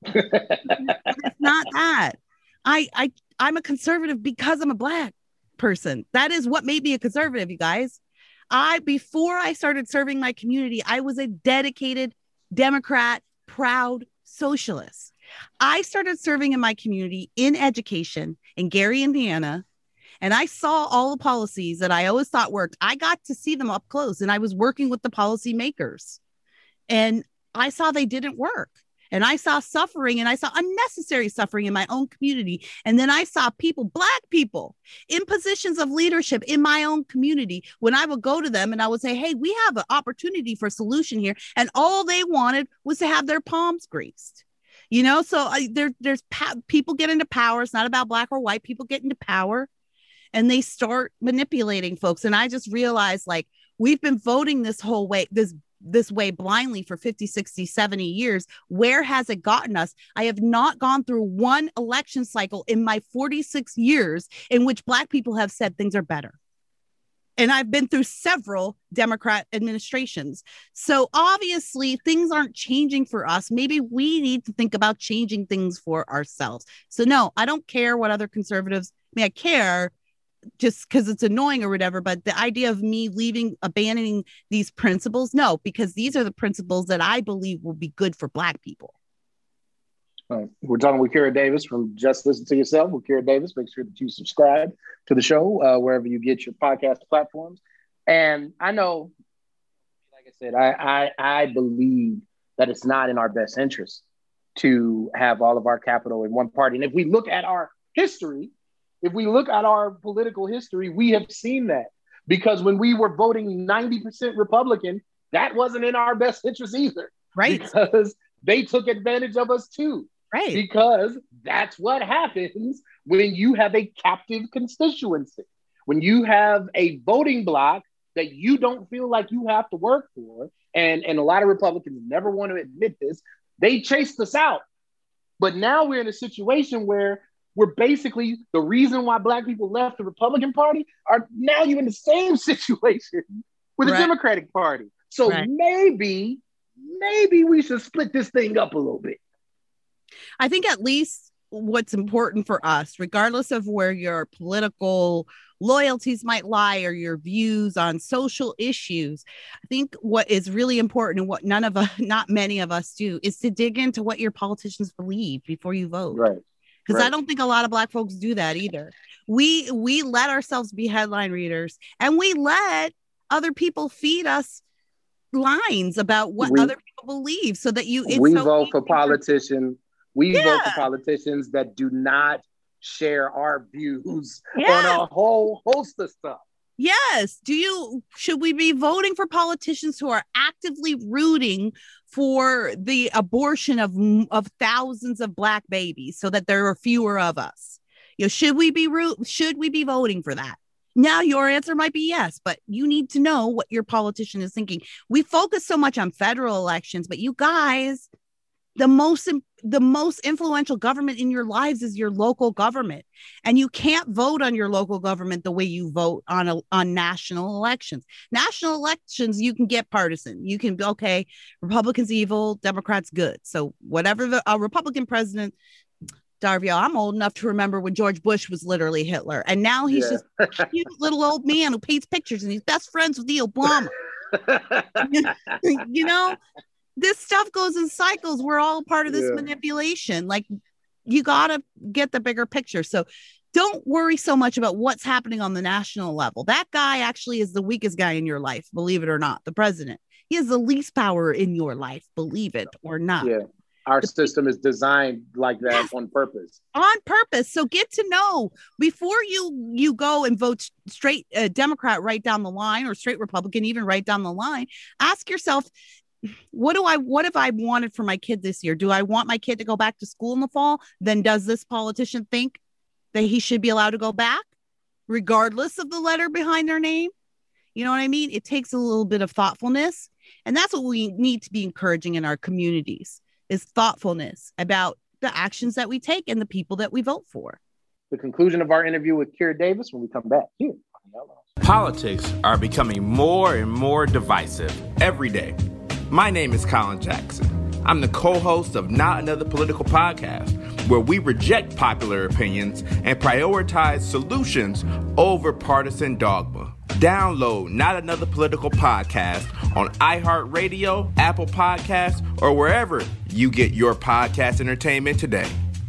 It's not that. I, I, I'm a conservative because I'm a Black person. That is what made me a conservative, you guys. I, before I started serving my community, I was a dedicated Democrat, proud socialist. I started serving in my community in education in Gary, Indiana, and I saw all the policies that I always thought worked. I got to see them up close, and I was working with the policy makers, and I saw they didn't work. And I saw suffering, and I saw unnecessary suffering in my own community. And then I saw people, Black people, in positions of leadership in my own community, when I would go to them and I would say, hey, we have an opportunity for a solution here. And all they wanted was to have their palms greased. You know, so uh, there, there's pa- people get into power. It's not about Black or white. People get into power and they start manipulating folks. And I just realized, like, we've been voting this whole way, this this way blindly for fifty, sixty, seventy years. Where has it gotten us? I have not gone through one election cycle in my forty-six years in which Black people have said things are better. And I've been through several Democrat administrations. So obviously things aren't changing for us. Maybe we need to think about changing things for ourselves. So no, I don't care what other conservatives, I mean, I care just because it's annoying or whatever, but the idea of me leaving, abandoning these principles, no, because these are the principles that I believe will be good for Black people. All right. We're talking with Kiera Davis from Just Listen to Yourself. With Kiera Davis, make sure that you subscribe to the show uh, wherever you get your podcast platforms. And I know, like I said, I, I I believe that it's not in our best interest to have all of our capital in one party. And if we look at our history, if we look at our political history, we have seen that. Because when we were voting ninety percent Republican, that wasn't in our best interest either. Right. Because they took advantage of us too. Right. Because that's what happens when you have a captive constituency. When you have a voting bloc that you don't feel like you have to work for, and, and a lot of Republicans never want to admit this, they chased us out. But now we're in a situation where we're basically, the reason why Black people left the Republican Party are now you're in the same situation with the Right. Democratic Party. So Right. maybe, maybe we should split this thing up a little bit. I think at least what's important for us, regardless of where your political loyalties might lie or your views on social issues, I think what is really important and what none of us, not many of us do, is to dig into what your politicians believe before you vote. Right. Because Right. I don't think a lot of Black folks do that either. We we let ourselves be headline readers, and we let other people feed us lines about what We- other people believe, so that you it's we so vote for easy politicians. We vote for Yeah. politicians that do not share our views Yeah. on a whole host of stuff. Yes. Do you, should we be voting for politicians who are actively rooting for the abortion of, of thousands of Black babies so that there are fewer of us? You know, should we be root, should we be voting for that? Now, your answer might be yes, but you need to know what your politician is thinking. We focus so much on federal elections, but you guys, the most the most influential government in your lives is your local government, and you can't vote on your local government the way you vote on a, on national elections. National elections, you can get partisan. You can be okay. Republicans evil, Democrats good. So whatever the a Republican president. Darvio, I'm old enough to remember when George Bush was literally Hitler, and now he's yeah. just a cute little old man who paints pictures, and he's best friends with the Obama. You know, this stuff goes in cycles. We're all part of this yeah. manipulation. Like, you gotta get the bigger picture. So don't worry so much about what's happening on the national level. That guy actually is the weakest guy in your life, believe it or not. The president, he has the least power in your life, believe it or not. Yeah. Our system is designed like that yes. on purpose. On purpose. So get to know before you you go and vote straight uh, Democrat right down the line, or straight Republican even right down the line. Ask yourself, what do I what have I wanted for my kid this year? Do I want my kid to go back to school in the fall? Then does this politician think that he should be allowed to go back, regardless of the letter behind their name? You know what I mean? It takes a little bit of thoughtfulness, and that's what we need to be encouraging in our communities. Is thoughtfulness about the actions that we take and the people that we vote for. The conclusion of our interview with Kira Davis when we come back here on The Outlaws. Politics are becoming more and more divisive every day. My name is Colin Jackson. I'm the co-host of Not Another Political Podcast, where we reject popular opinions and prioritize solutions over partisan dogma. Download Not Another Political Podcast on iHeartRadio, Apple Podcasts, or wherever you get your podcast entertainment today.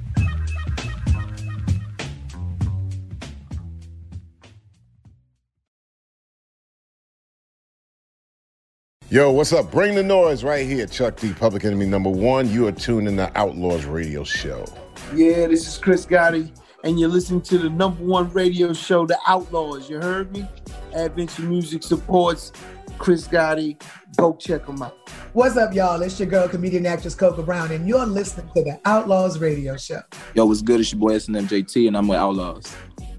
Yo, what's up? Bring the noise right here. Chuck D, Public Enemy number one. You are tuned in the Outlaws Radio Show. Yeah, this is Chris Gotti, and you're listening to the number one radio show, The Outlaws. You heard me? Adventure Music supports Chris Gotti. Go check them out. What's up, y'all? It's your girl, comedian actress Coco Brown, and you're listening to The Outlaws Radio Show. Yo, what's good? It's your boy S N M J T, and I'm with Outlaws.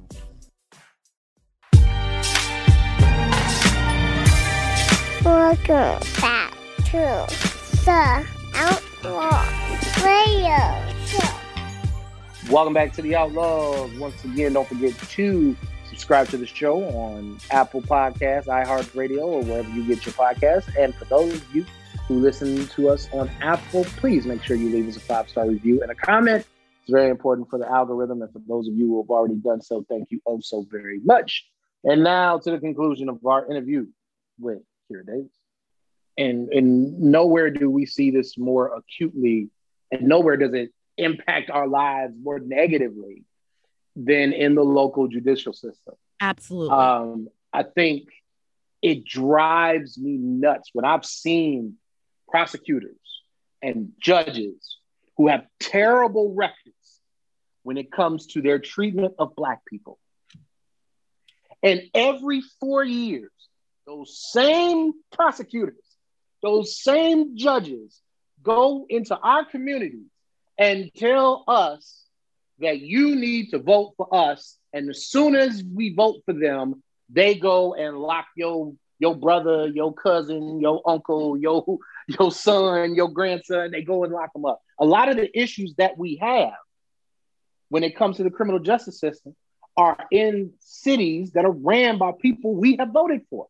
Welcome back to the Outlaws Radio Show. Welcome back to the Outlaws. Once again, don't forget to subscribe to the show on Apple Podcasts, iHeartRadio, or wherever you get your podcasts. And for those of you who listen to us on Apple, please make sure you leave us a five-star review and a comment. It's very important for the algorithm. And for those of you who have already done so, thank you oh so very much. And now to the conclusion of our interview with Kira Davis. And, and nowhere do we see this more acutely, and nowhere does it impact our lives more negatively than in the local judicial system. Absolutely. Um, I think it drives me nuts when I've seen prosecutors and judges who have terrible records when it comes to their treatment of Black people. And every four years, those same prosecutors, those same judges go into our communities and tell us that you need to vote for us. And as soon as we vote for them, they go and lock your, your brother, your cousin, your uncle, your, your son, your grandson. They go and lock them up. A lot of the issues that we have when it comes to the criminal justice system are in cities that are ran by people we have voted for.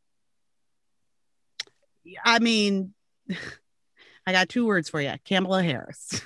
I mean, I got two words for you. Kamala Harris.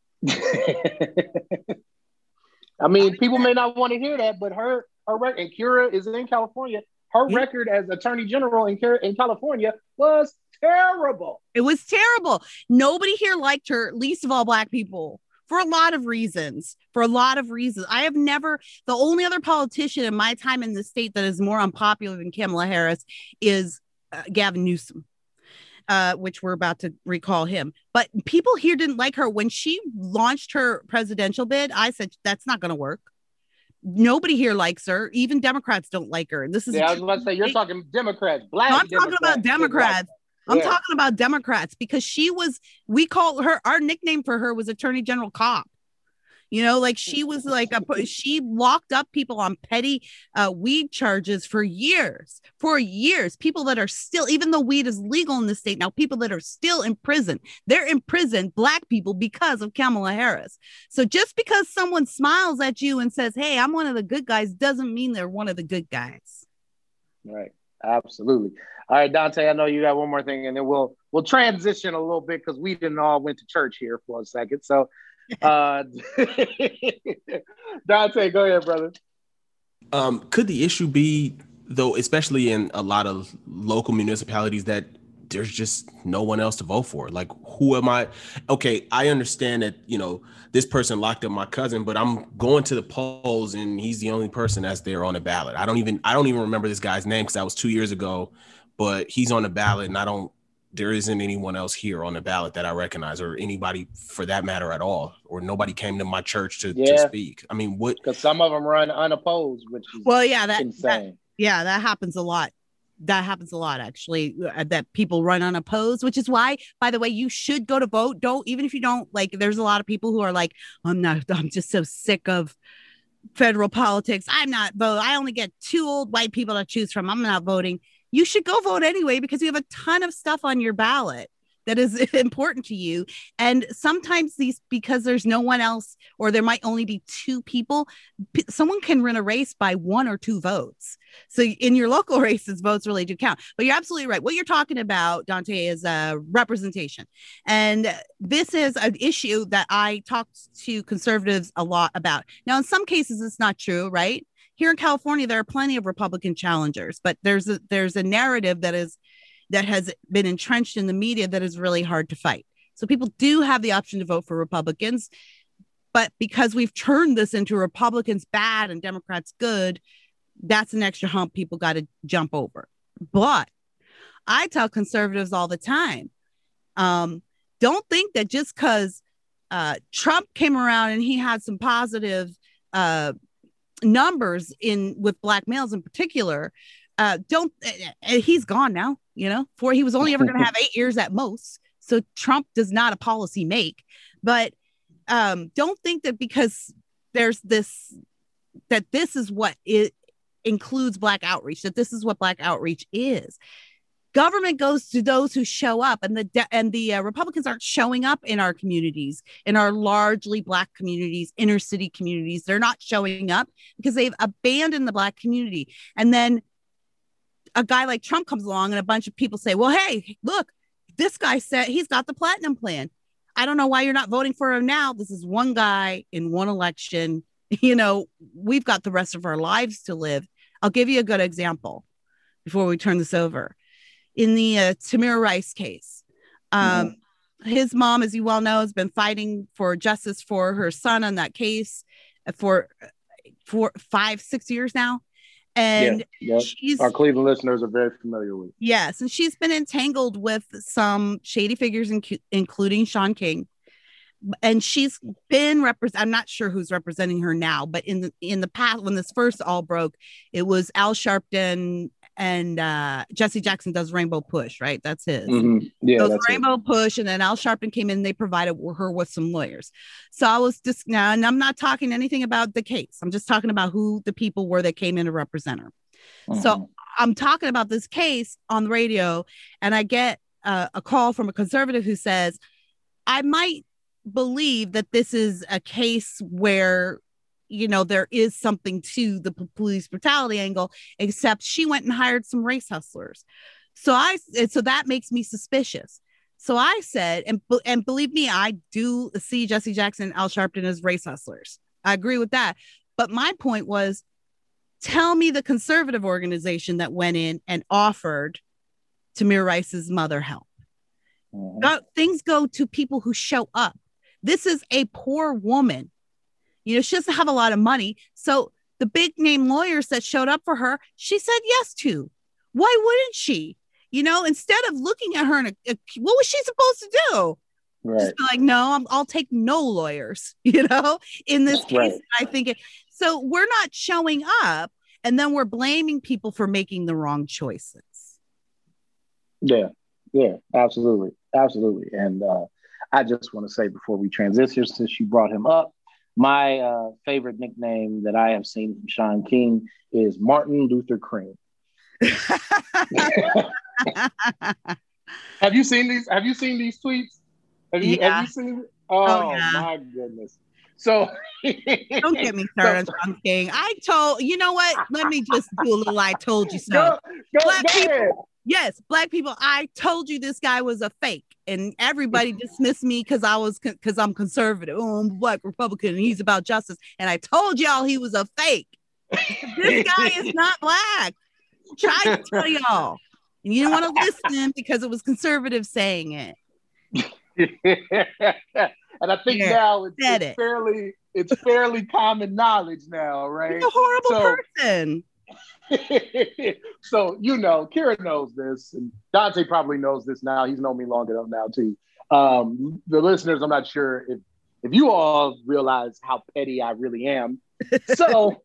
I mean, people may not want to hear that, but her, her record, and Kira is in California. Her yeah. record as Attorney General in, in California was terrible. It was terrible. Nobody here liked her, least of all Black people, for a lot of reasons. For a lot of reasons. I have never, the only other politician in my time in the state that is more unpopular than Kamala Harris is uh, Gavin Newsom. Uh, which we're about to recall him. But people here didn't like her. When she launched her presidential bid, I said, that's not going to work. Nobody here likes her. Even Democrats don't like her. This is yeah, I was about to say, you're talking Democrats, Black no, I'm Democrats. talking about Democrats. I'm yeah. talking about Democrats because she was, we call her, our nickname for her was Attorney General Cop. You know, like she was like a, she locked up people on petty uh, weed charges for years, for years. People that are still, even though weed is legal in the state now, people that are still in prison, they're in prison, Black people, because of Kamala Harris. So just because someone smiles at you and says, hey, I'm one of the good guys, doesn't mean they're one of the good guys. Right. Absolutely. All right, Dante, I know you got one more thing, and then we'll we'll transition a little bit because we didn't all went to church here for a second. So Uh, Dante, go ahead, brother. Um, could the issue be, though, especially in a lot of local municipalities, that there's just no one else to vote for? Like, who am I? Okay, I understand that, you know, this person locked up my cousin, but I'm going to the polls and he's the only person that's there on the ballot. I don't even I don't even remember this guy's name because that was two years ago, but he's on the ballot and I don't. There isn't anyone else here on the ballot that I recognize, or anybody for that matter at all, or nobody came to my church to, yeah. to speak. I mean, what? Because some of them run unopposed, which is well, yeah, that, insane. That, yeah, that happens a lot. That happens a lot, actually, uh, that people run unopposed, which is why, by the way, you should go to vote. Don't, even if you don't like, there's a lot of people who are like, I'm not, I'm just so sick of federal politics. I'm not vote. I only get two old white people to choose from. I'm not voting. You should go vote anyway, because you have a ton of stuff on your ballot that is important to you. And sometimes these, because there's no one else, or there might only be two people, p- someone can win a race by one or two votes. So in your local races, votes really do count. But you're absolutely right. What you're talking about, Dante, is uh, representation. And this is an issue that I talked to conservatives a lot about. Now, in some cases, it's not true, right? Here in California, there are plenty of Republican challengers, but there's a, there's a narrative that is that has been entrenched in the media that is really hard to fight. So people do have the option to vote for Republicans, but because we've turned this into Republicans bad and Democrats good, that's an extra hump people got to jump over. But I tell conservatives all the time, um, don't think that just because uh, Trump came around and he had some positive uh, numbers in with Black males in particular, uh, don't uh, he's gone now. You know, for he was only ever going to have eight years at most. So Trump does not a policy make, but um, don't think that because there's this, that this is what it includes Black outreach, that this is what Black outreach is. Government goes to those who show up, and the de- and the uh, Republicans aren't showing up in our communities, in our largely Black communities, inner city communities. They're not showing up because they've abandoned the Black community. And then a guy like Trump comes along and a bunch of people say, well, hey, look, this guy said he's got the platinum plan. I don't know why you're not voting for him now. This is one guy in one election. You know, we've got the rest of our lives to live. I'll give you a good example before we turn this over. In the uh, Tamir Rice case, um, mm-hmm. his mom, as you well know, has been fighting for justice for her son on that case for, for five, six years now. And yeah, yeah. Our Cleveland listeners are very familiar with. Yes, and she's been entangled with some shady figures, inc- including Shaun King. And she's been represent. I'm not sure who's representing her now, but in the in the past, when this first all broke, it was Al Sharpton and uh, Jesse Jackson does Rainbow Push, right? That's his. Mm-hmm. Yeah, so that's Rainbow it. Push, and then Al Sharpton came in. They provided her with some lawyers. So I was just now, and I'm not talking anything about the case. I'm just talking about who the people were that came in to represent her. Mm-hmm. So I'm talking about this case on the radio, and I get uh, a call from a conservative who says, I might believe that this is a case where, you know, there is something to the police brutality angle, except she went and hired some race hustlers. So I, so that makes me suspicious. So I said, and, and believe me, I do see Jesse Jackson and Al Sharpton as race hustlers. I agree with that. But my point was, tell me the conservative organization that went in and offered Tamir Rice's mother help. Mm-hmm. Go, things go to people who show up. This is a poor woman. You know, she doesn't have a lot of money. So the big name lawyers that showed up for her, she said yes to. Why wouldn't she? You know, instead of looking at her and what was she supposed to do? Right. Just be like, no, I'm, I'll take no lawyers, you know, in this case. Right. I think it, so we're not showing up, and then we're blaming people for making the wrong choices. Yeah, yeah, absolutely. Absolutely. And uh, I just want to say before we transition, since you brought him up, My uh, favorite nickname that I have seen from Sean King is Martin Luther Cream. Have you seen these? Have you seen these tweets? Have you? Yeah. Have you seen? Oh, Oh, yeah. my goodness! So Don't get me started on Sean King. I told you know what? Let me just do a little I told you so. Go, go, Black go people, ahead. yes, black people. I told you this guy was a fake, and everybody dismissed me because I was because I'm conservative. Oh, I'm a black Republican, and he's about justice. And I told y'all he was a fake. This guy is not black. Try to tell y'all, and you didn't want to listen because it was conservative saying it. And I think Yeah, now it's, said it's it. fairly it's fairly common knowledge now, right? He's a horrible So- person. So, you know, Kira knows this, and Dante probably knows this now. He's known me long enough now, too. Um, the listeners, I'm not sure if, if you all realize how petty I really am. So,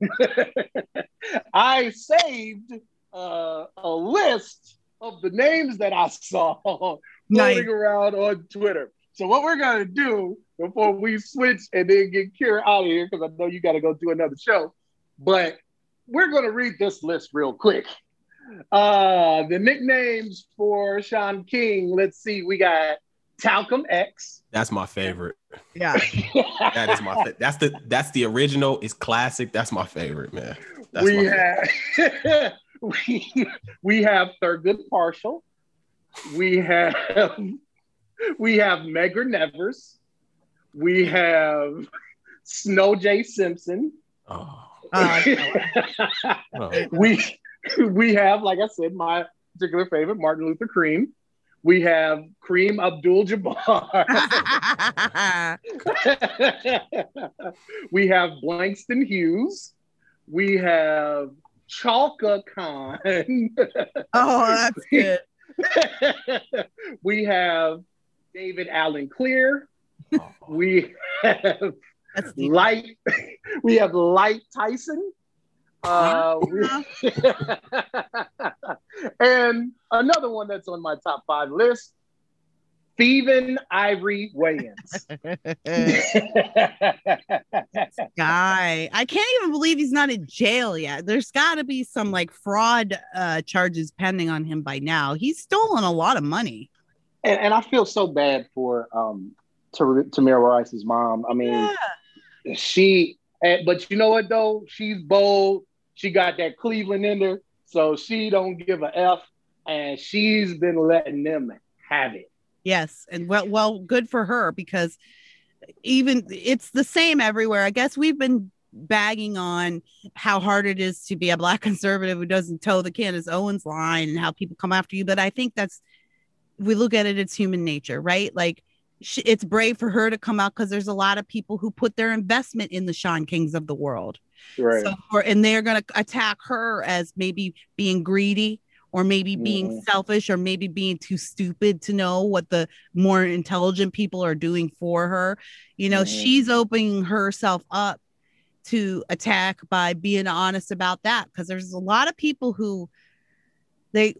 I saved uh, a list of the names that I saw floating Nice. around on Twitter. So, what we're going to do before we switch and then get Kira out of here, because I know you got to go do another show, but we're going to read this list real quick. Uh, the nicknames for Sean King, let's see, we got Talcum X. That's my favorite. Yeah. That is my fa- that's the that's the original. It's classic. That's my favorite, man. That's we my favorite. have we, we have Thurgood Partial. We have we have Medgar Nevers. We have Snow J. Simpson. Oh. Uh, we we have, like I said, my particular favorite, Martin Luther Cream. We have Kareem Abdul-Jabbar. We have Blankston Hughes. We have Chalka Khan. Oh, that's good. We have David Allen Clear. We have Light. We have Light Tyson. Uh, we- and another one that's on my top five list, Stephen Ivory Wayans. Guy, I can't even believe he's not in jail yet. There's got to be some like fraud uh, charges pending on him by now. He's stolen a lot of money. And, and I feel so bad for um, Tam- Tamir Rice's mom. I mean, Yeah. she, eh, but you know what though? She's bold. She got that Cleveland in her, so she don't give a F, and she's been letting them have it. Yes, and well, well, good for her because even it's the same everywhere. I guess we've been bagging on how hard it is to be a black conservative who doesn't toe the Candace Owens line and how people come after you, but I think that's we look at it, it's human nature, right? Like sh- it's brave for her to come out because there's a lot of people who put their investment in the Sean Kings of the world. Right. So for, and they're going to attack her as maybe being greedy or maybe being Mhm. selfish or maybe being too stupid to know what the more intelligent people are doing for her. You know, Mhm. she's opening herself up to attack by being honest about that because there's a lot of people who they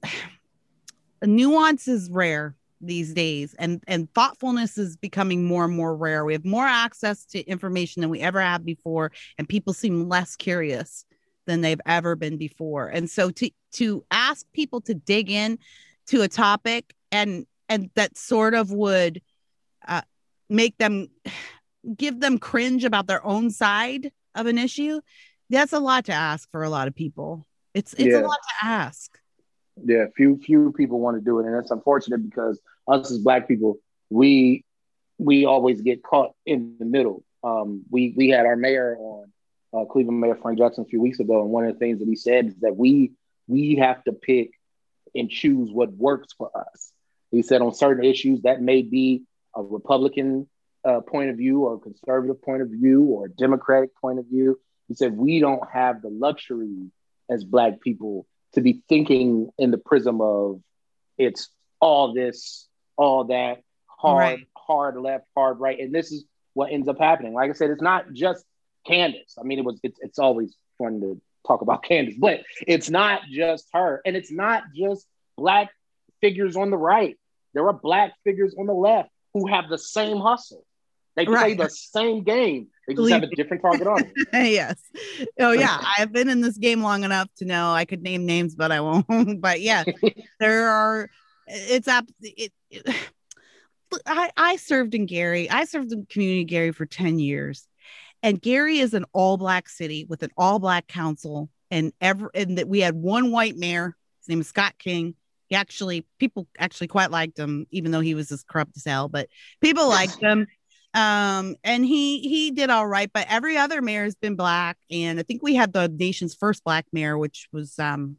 nuance is rare these days and and thoughtfulness is becoming more and more rare. We have more access to information than we ever have before and people seem less curious than they've ever been before. And so to to ask people to dig in to a topic and and that sort of would uh, make them give them cringe about their own side of an issue, that's a lot to ask for a lot of people. It's it's Yeah. a lot to ask. Yeah, few few people want to do it, and it's unfortunate because us as Black people, we we always get caught in the middle. Um, we we had our mayor on, uh, Cleveland Mayor Frank Jackson, a few weeks ago, and one of the things that he said is that we we have to pick and choose what works for us. He said on certain issues that may be a Republican uh, point of view, or a conservative point of view, or a Democratic point of view. He said we don't have the luxury as Black people to be thinking in the prism of it's all this, all that, hard, Right. hard left, hard right, and this is what ends up happening. Like I said, it's not just Candace. I mean, it was. It's, it's always fun to talk about Candace, but it's not just her, and it's not just Black figures on the right. There are Black figures on the left who have the same hustle. They play Right. the same game. They just have a different target audience. Yes. Oh yeah. I've been in this game long enough to know I could name names, but I won't. But yeah, there are. It's up. It, it, I I served in Gary. I served in community Gary for ten years, and Gary is an all black city with an all black council, and ever and that we had one white mayor. His name is Scott King. He actually people actually quite liked him, even though he was as corrupt as hell. But people liked him. Um, and he he did all right. But every other mayor has been black, and I think we had the nation's first black mayor, which was um.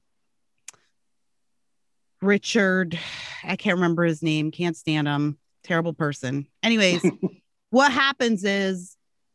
Richard, I can't remember his name, can't stand him, terrible person. Anyways, what happens is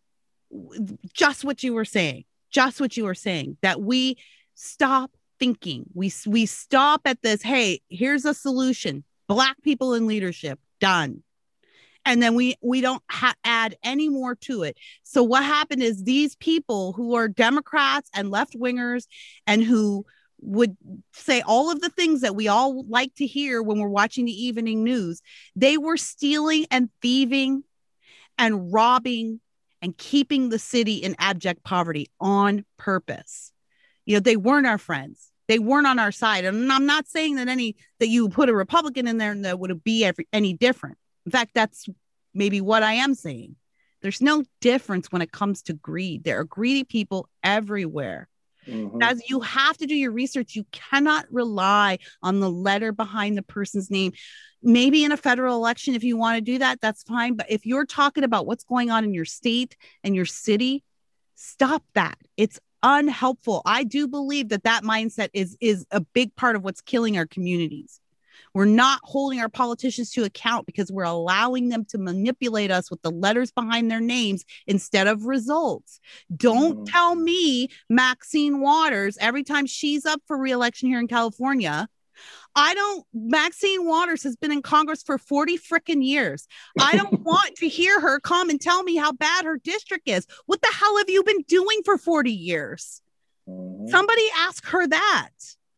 just what you were saying, just what you were saying, that we stop thinking. We, we stop at this, hey, here's a solution. Black people in leadership, done. And then we, we don't ha- add any more to it. So what happened is these people who are Democrats and left wingers and who would say all of the things that we all like to hear when we're watching the evening news, they were stealing and thieving and robbing and keeping the city in abject poverty on purpose. You know, they weren't our friends. They weren't on our side. And I'm not saying that any that you put a Republican in there and that would be every, any different. In fact, that's maybe what I am saying. There's no difference when it comes to greed. There are greedy people everywhere. Mm-hmm. As you have to do your research, you cannot rely on the letter behind the person's name. Maybe in a federal election, if you want to do that, that's fine. But if you're talking about what's going on in your state and your city, stop that. It's unhelpful. I do believe that that mindset is, is a big part of what's killing our communities. We're not holding our politicians to account because we're allowing them to manipulate us with the letters behind their names instead of results. Don't mm. tell me Maxine Waters, every time she's up for re-election here in California, I don't, Maxine Waters has been in Congress for forty freaking years. I don't want to hear her come and tell me how bad her district is. What the hell have you been doing for forty years? Mm. Somebody ask her that.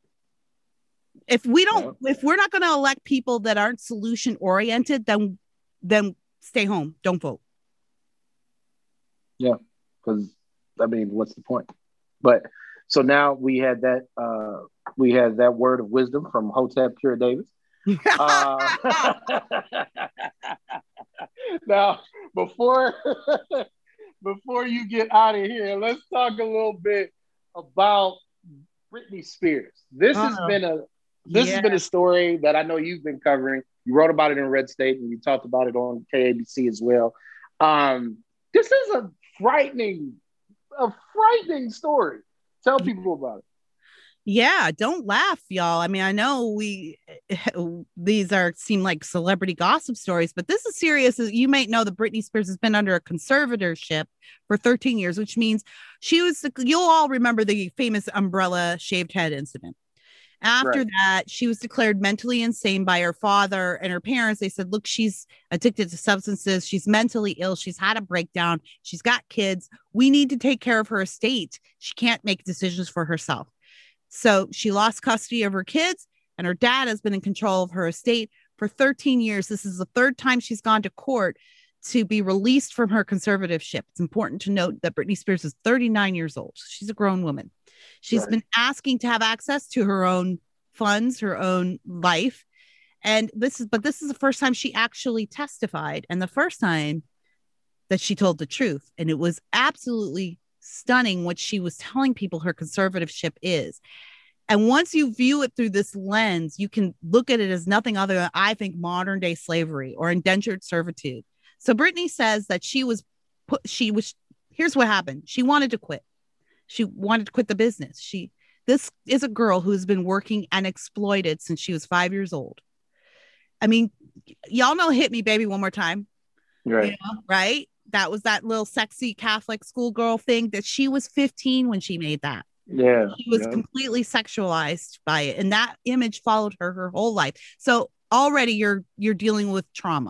If we don't, yeah. if we're not going to elect people that aren't solution oriented, then, then stay home. Don't vote. Yeah. Cause I mean, what's the point? But so now we had that, uh, we had that word of wisdom from Hotep Pure Davis. uh, now, before, before you get out of here, let's talk a little bit about Britney Spears. This Uh-oh. has been a, This yeah. has been a story that I know you've been covering. You wrote about it in Red State and you talked about it on K A B C as well. Um, this is a frightening, a frightening story. Tell people about it. Yeah, don't laugh, y'all. I mean, I know we these are seem like celebrity gossip stories, but this is serious. You might know that Britney Spears has been under a conservatorship for thirteen years, which means she was, you'll all remember the famous umbrella shaved head incident. After right. that, she was declared mentally insane by her father and her parents. They said, look, she's addicted to substances. She's mentally ill. She's had a breakdown. She's got kids. We need to take care of her estate. She can't make decisions for herself. So she lost custody of her kids, and her dad has been in control of her estate for thirteen years. This is the third time she's gone to court to be released from her conservatorship. It's important to note that Britney Spears is thirty-nine years old. She's a grown woman. She's right. been asking to have access to her own funds, her own life. And this is, but this is the first time she actually testified and the first time that she told the truth. And it was absolutely stunning what she was telling people her conservatorship is. And once you view it through this lens, you can look at it as nothing other than, I think, modern day slavery or indentured servitude. So Britney says that she was put, she was, here's what happened. She wanted to quit. She wanted to quit the business. She, this is a girl who's been working and exploited since she was five years old. I mean, y'all know Hit Me Baby One More Time. Right. You know, right. That was that little sexy Catholic schoolgirl thing that she was fifteen when she made that. Yeah. She was yeah. completely sexualized by it. And that image followed her her whole life. So already you're, you're dealing with trauma.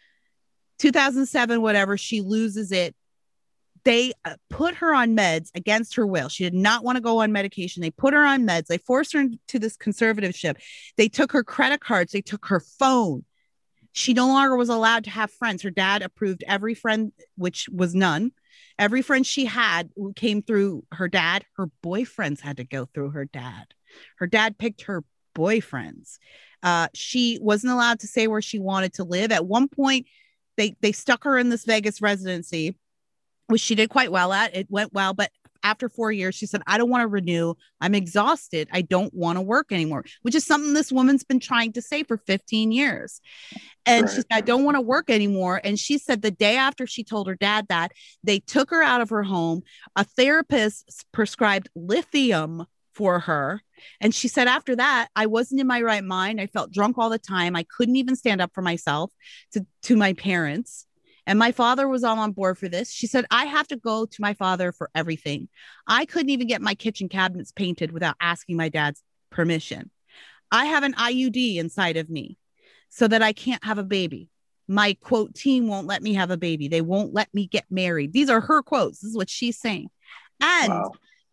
two thousand seven, whatever, she loses it. They put her on meds against her will. She did not want to go on medication. They put her on meds. They forced her into this conservatorship. They took her credit cards. They took her phone. She no longer was allowed to have friends. Her dad approved every friend, which was none. Every friend she had came through her dad. Her boyfriends had to go through her dad. Her dad picked her boyfriends. Uh, she wasn't allowed to say where she wanted to live. At one point, they, they stuck her in this Vegas residency, which she did quite well at. It went well, but after four years, she said, I don't want to renew. I'm exhausted. I don't want to work anymore, which is something this woman's been trying to say for fifteen years. And right. she said, I don't want to work anymore. And she said the day after she told her dad that, they took her out of her home. A therapist prescribed lithium for her. And she said, after that, I wasn't in my right mind. I felt drunk all the time. I couldn't even stand up for myself to, to my parents. And my father was all on board for this. She said, I have to go to my father for everything. I couldn't even get my kitchen cabinets painted without asking my dad's permission. I have an I U D inside of me so that I can't have a baby. My quote team won't let me have a baby. They won't let me get married. These are her quotes. This is what she's saying. And wow.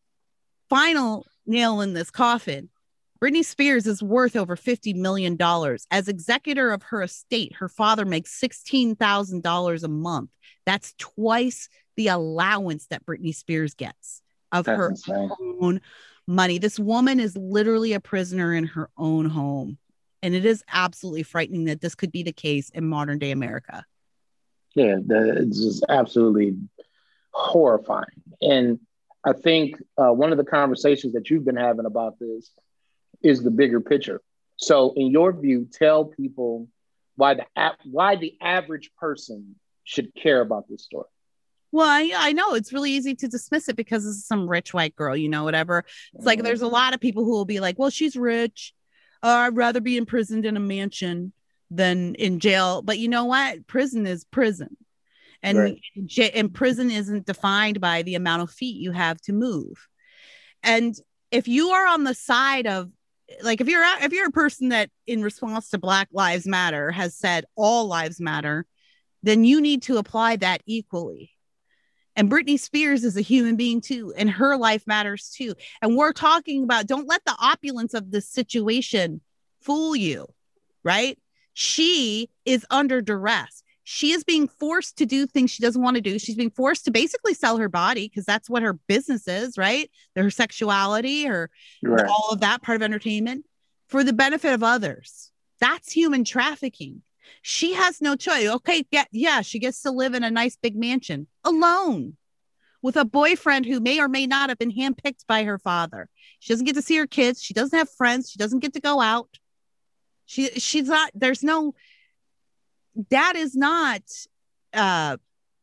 final nail in this coffin, Britney Spears is worth over fifty million dollars. As executor of her estate, her father makes sixteen thousand dollars a month. That's twice the allowance that Britney Spears gets of That's her insane. own money. This woman is literally a prisoner in her own home. And it is absolutely frightening that this could be the case in modern day America. Yeah, the, it's just absolutely horrifying. And I think uh, one of the conversations that you've been having about this is the bigger picture. So in your view, tell people why the why the average person should care about this story. Well, I, I know it's really easy to dismiss it because this is some rich white girl, you know, whatever. It's mm. like there's a lot of people who will be like, well, she's rich. Uh, I'd rather be imprisoned in a mansion than in jail. But you know what? Prison is prison. And, right. j- and prison isn't defined by the amount of feet you have to move. And if you are on the side of, like, if you're if you're a person that in response to Black Lives Matter has said all lives matter, then you need to apply that equally. And Britney Spears is a human being too, and her life matters too. And we're talking about, don't let the opulence of this situation fool you, right? She is under duress. She is being forced to do things she doesn't want to do. She's being forced to basically sell her body because that's what her business is, right? Her sexuality, her right. all of that part of entertainment for the benefit of others. That's human trafficking. She has no choice. Okay, get, yeah, she gets to live in a nice big mansion alone with a boyfriend who may or may not have been handpicked by her father. She doesn't get to see her kids. She doesn't have friends. She doesn't get to go out. She she's not, there's no, that is not, uh,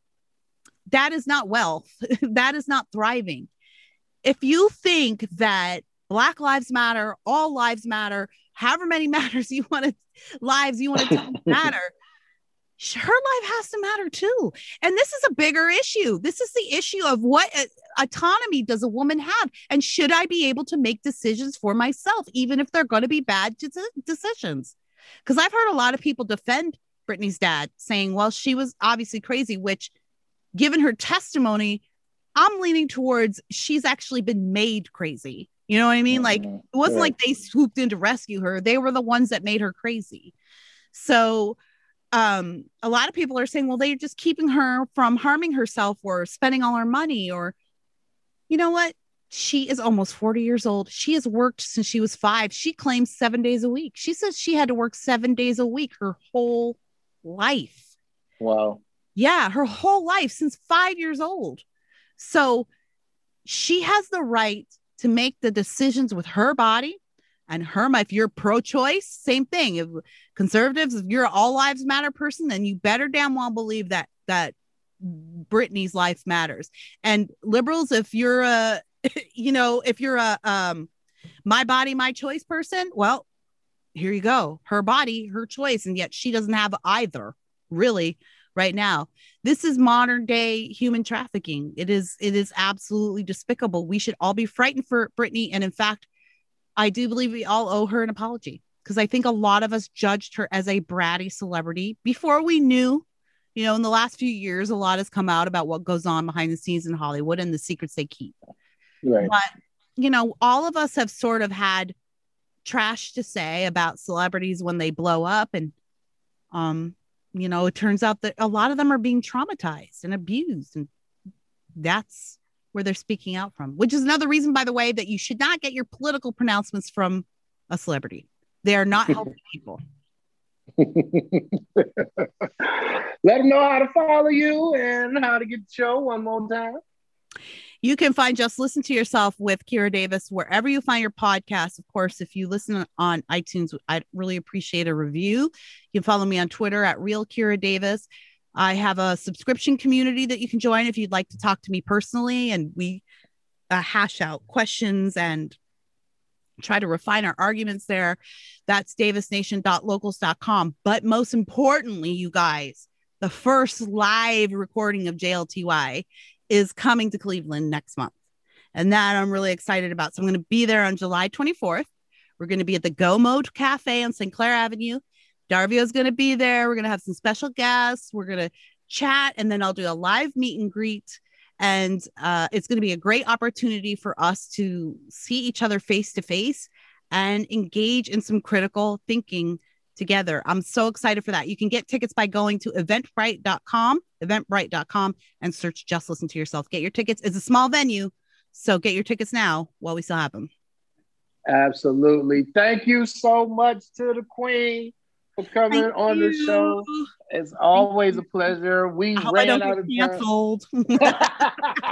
that is not wealth. That is not thriving. If you think that Black Lives Matter, all lives matter, however many matters you want to, lives you want to matter, her life has to matter too. And this is a bigger issue. This is the issue of what autonomy does a woman have? And should I be able to make decisions for myself, even if they're going to be bad de- decisions? Because I've heard a lot of people defend Britney's dad saying, well, she was obviously crazy, which given her testimony, I'm leaning towards she's actually been made crazy. You know what I mean? Like, it wasn't yeah. like they swooped in to rescue her. They were the ones that made her crazy. So um, a lot of people are saying, well, they're just keeping her from harming herself or spending all her money. Or, you know what? She is almost forty years old. She has worked since she was five. She claims seven days a week. She says she had to work seven days a week her whole life. Wow. Yeah, her whole life since five years old. So she has the right to make the decisions with her body and her. If you're pro-choice, same thing. If conservatives, if you're an all lives matter person, then you better damn well believe that that Britney's life matters. And liberals, if you're a, you know, if you're a um, my body, my choice person, well, here you go. Her body, her choice, and yet she doesn't have either, really. Right now, this is modern day human trafficking. It is it is absolutely despicable. We should all be frightened for Britney. And in fact, I do believe we all owe her an apology, because I think a lot of us judged her as a bratty celebrity before we knew. You know, in the last few years, a lot has come out about what goes on behind the scenes in Hollywood and the secrets they keep. Right. But, you know, all of us have sort of had trash to say about celebrities when they blow up. And Um, you know, it turns out that a lot of them are being traumatized and abused, and that's where they're speaking out from, which is another reason, by the way, that you should not get your political pronouncements from a celebrity. They are not helping people. Let them know how to follow you and how to get the show one more time. You can find Just Listen to Yourself with Kira Davis wherever you find your podcast. Of course, if you listen on iTunes, I'd really appreciate a review. You can follow me on Twitter at Real Kira Davis. I have a subscription community that you can join if you'd like to talk to me personally, and we uh, hash out questions and try to refine our arguments there. That's davis nation dot locals dot com. But most importantly, you guys, the first live recording of J L T Y is coming to Cleveland next month. And that I'm really excited about. So I'm going to be there on July twenty-fourth. We're going to be at the Go Mode Cafe on Saint Clair Avenue. Darvio is going to be there. We're going to have some special guests. We're going to chat, and then I'll do a live meet and greet. And uh, it's going to be a great opportunity for us to see each other face to face and engage in some critical thinking together. I'm so excited for that. You can get tickets by going to eventbrite dot com, eventbrite dot com, and search Just Listen to Yourself. Get your tickets. It's a small venue, so get your tickets now while we still have them. Absolutely. Thank you so much to the Queen for coming Thank on you. the show. It's always a pleasure. We I ran don't out of canceled. time.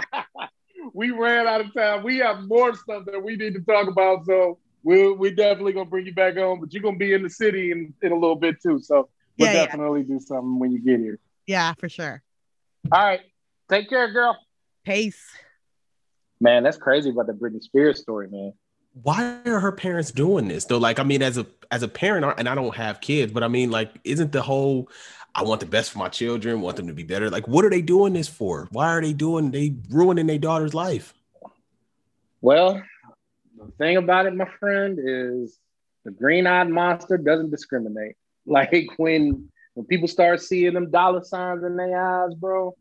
We ran out of time. We have more stuff that we need to talk about, so we'll we definitely gonna bring you back on. But you're gonna be in the city in, in a little bit too, so we'll Yeah, yeah. definitely do something when you get here. Yeah, for sure. All right, take care, girl. Peace. Man, that's crazy about the Britney Spears story, man. Why are her parents doing this though? Like, I mean, as a as a parent, and I don't have kids, but I mean, like, isn't the whole I want the best for my children, want them to be better? Like, what are they doing this for? Why are they doing they ruining their daughter's life? Well, the thing about it, my friend, is the green-eyed monster doesn't discriminate. Like when when people start seeing them dollar signs in their eyes, bro,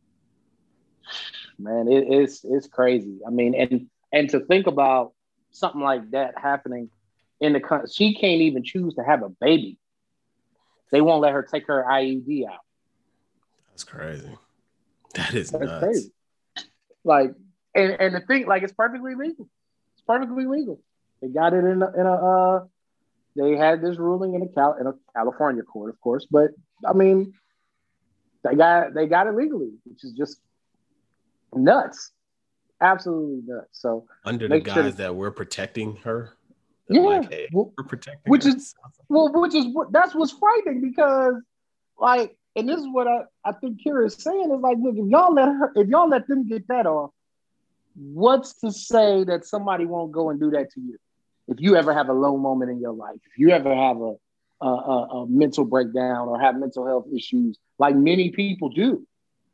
man, it, it's it's crazy. I mean, and and to think about something like that happening in the country, she can't even choose to have a baby. They won't let her take her I U D out. That's crazy. That is That's nuts. crazy. Like, and, and the thing, like, it's perfectly legal. It's perfectly legal. They got it in a, in a uh, they had this ruling in a Cal in a California court, of course, but I mean, they got they got it legally, which is just nuts. Absolutely nuts. So Under the make guise sure that- that we're protecting her. Yeah, Like, hey, well, we're protecting which her. is well, which is what that's what's frightening, because like, and this is what I, I think Kira is saying is like, look, if y'all let her, if y'all let them get that off, what's to say that somebody won't go and do that to you? If you ever have a low moment in your life, if you ever have a a, a, a mental breakdown or have mental health issues, like many people do.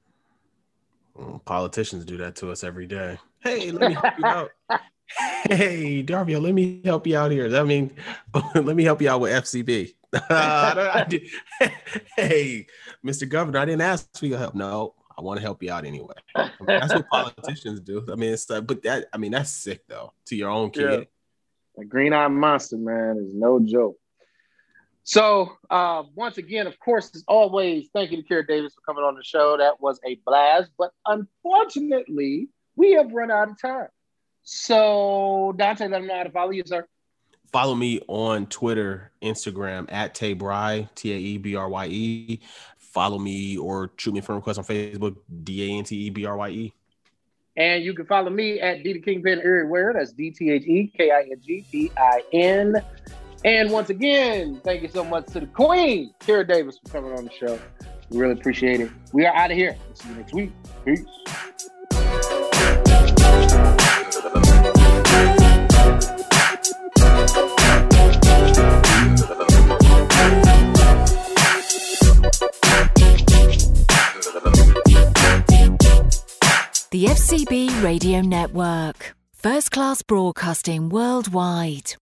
Mm, Politicians do that to us every day. Hey, let me help you out. Hey, Darvio, let me help you out here. I mean, let me help you out with F C B. Uh, I don't, I did, hey, Mister Governor, I didn't ask for your help. No, I want to help you out anyway. I mean, that's what politicians do. I mean, it's like, but that, I mean, that's sick though, to your own kid. Yeah. The green-eyed monster, man, is no joke. So, uh, once again, of course, as always, thank you to Kira Davis for coming on the show. That was a blast, but unfortunately, we have run out of time. So, Dante, let them know how to follow you, sir. Follow me on Twitter, Instagram at Tay Bry, T A E B R Y E. Follow me or shoot me a friend request on Facebook, D A N T E B R Y E. And you can follow me at D the Kingpin everywhere. That's D T H E K I N G P I N. And once again, thank you so much to the Queen, Kira Davis, for coming on the show. We really appreciate it. We are out of here. We'll see you next week. Peace. The F C B Radio Network. First class broadcasting worldwide.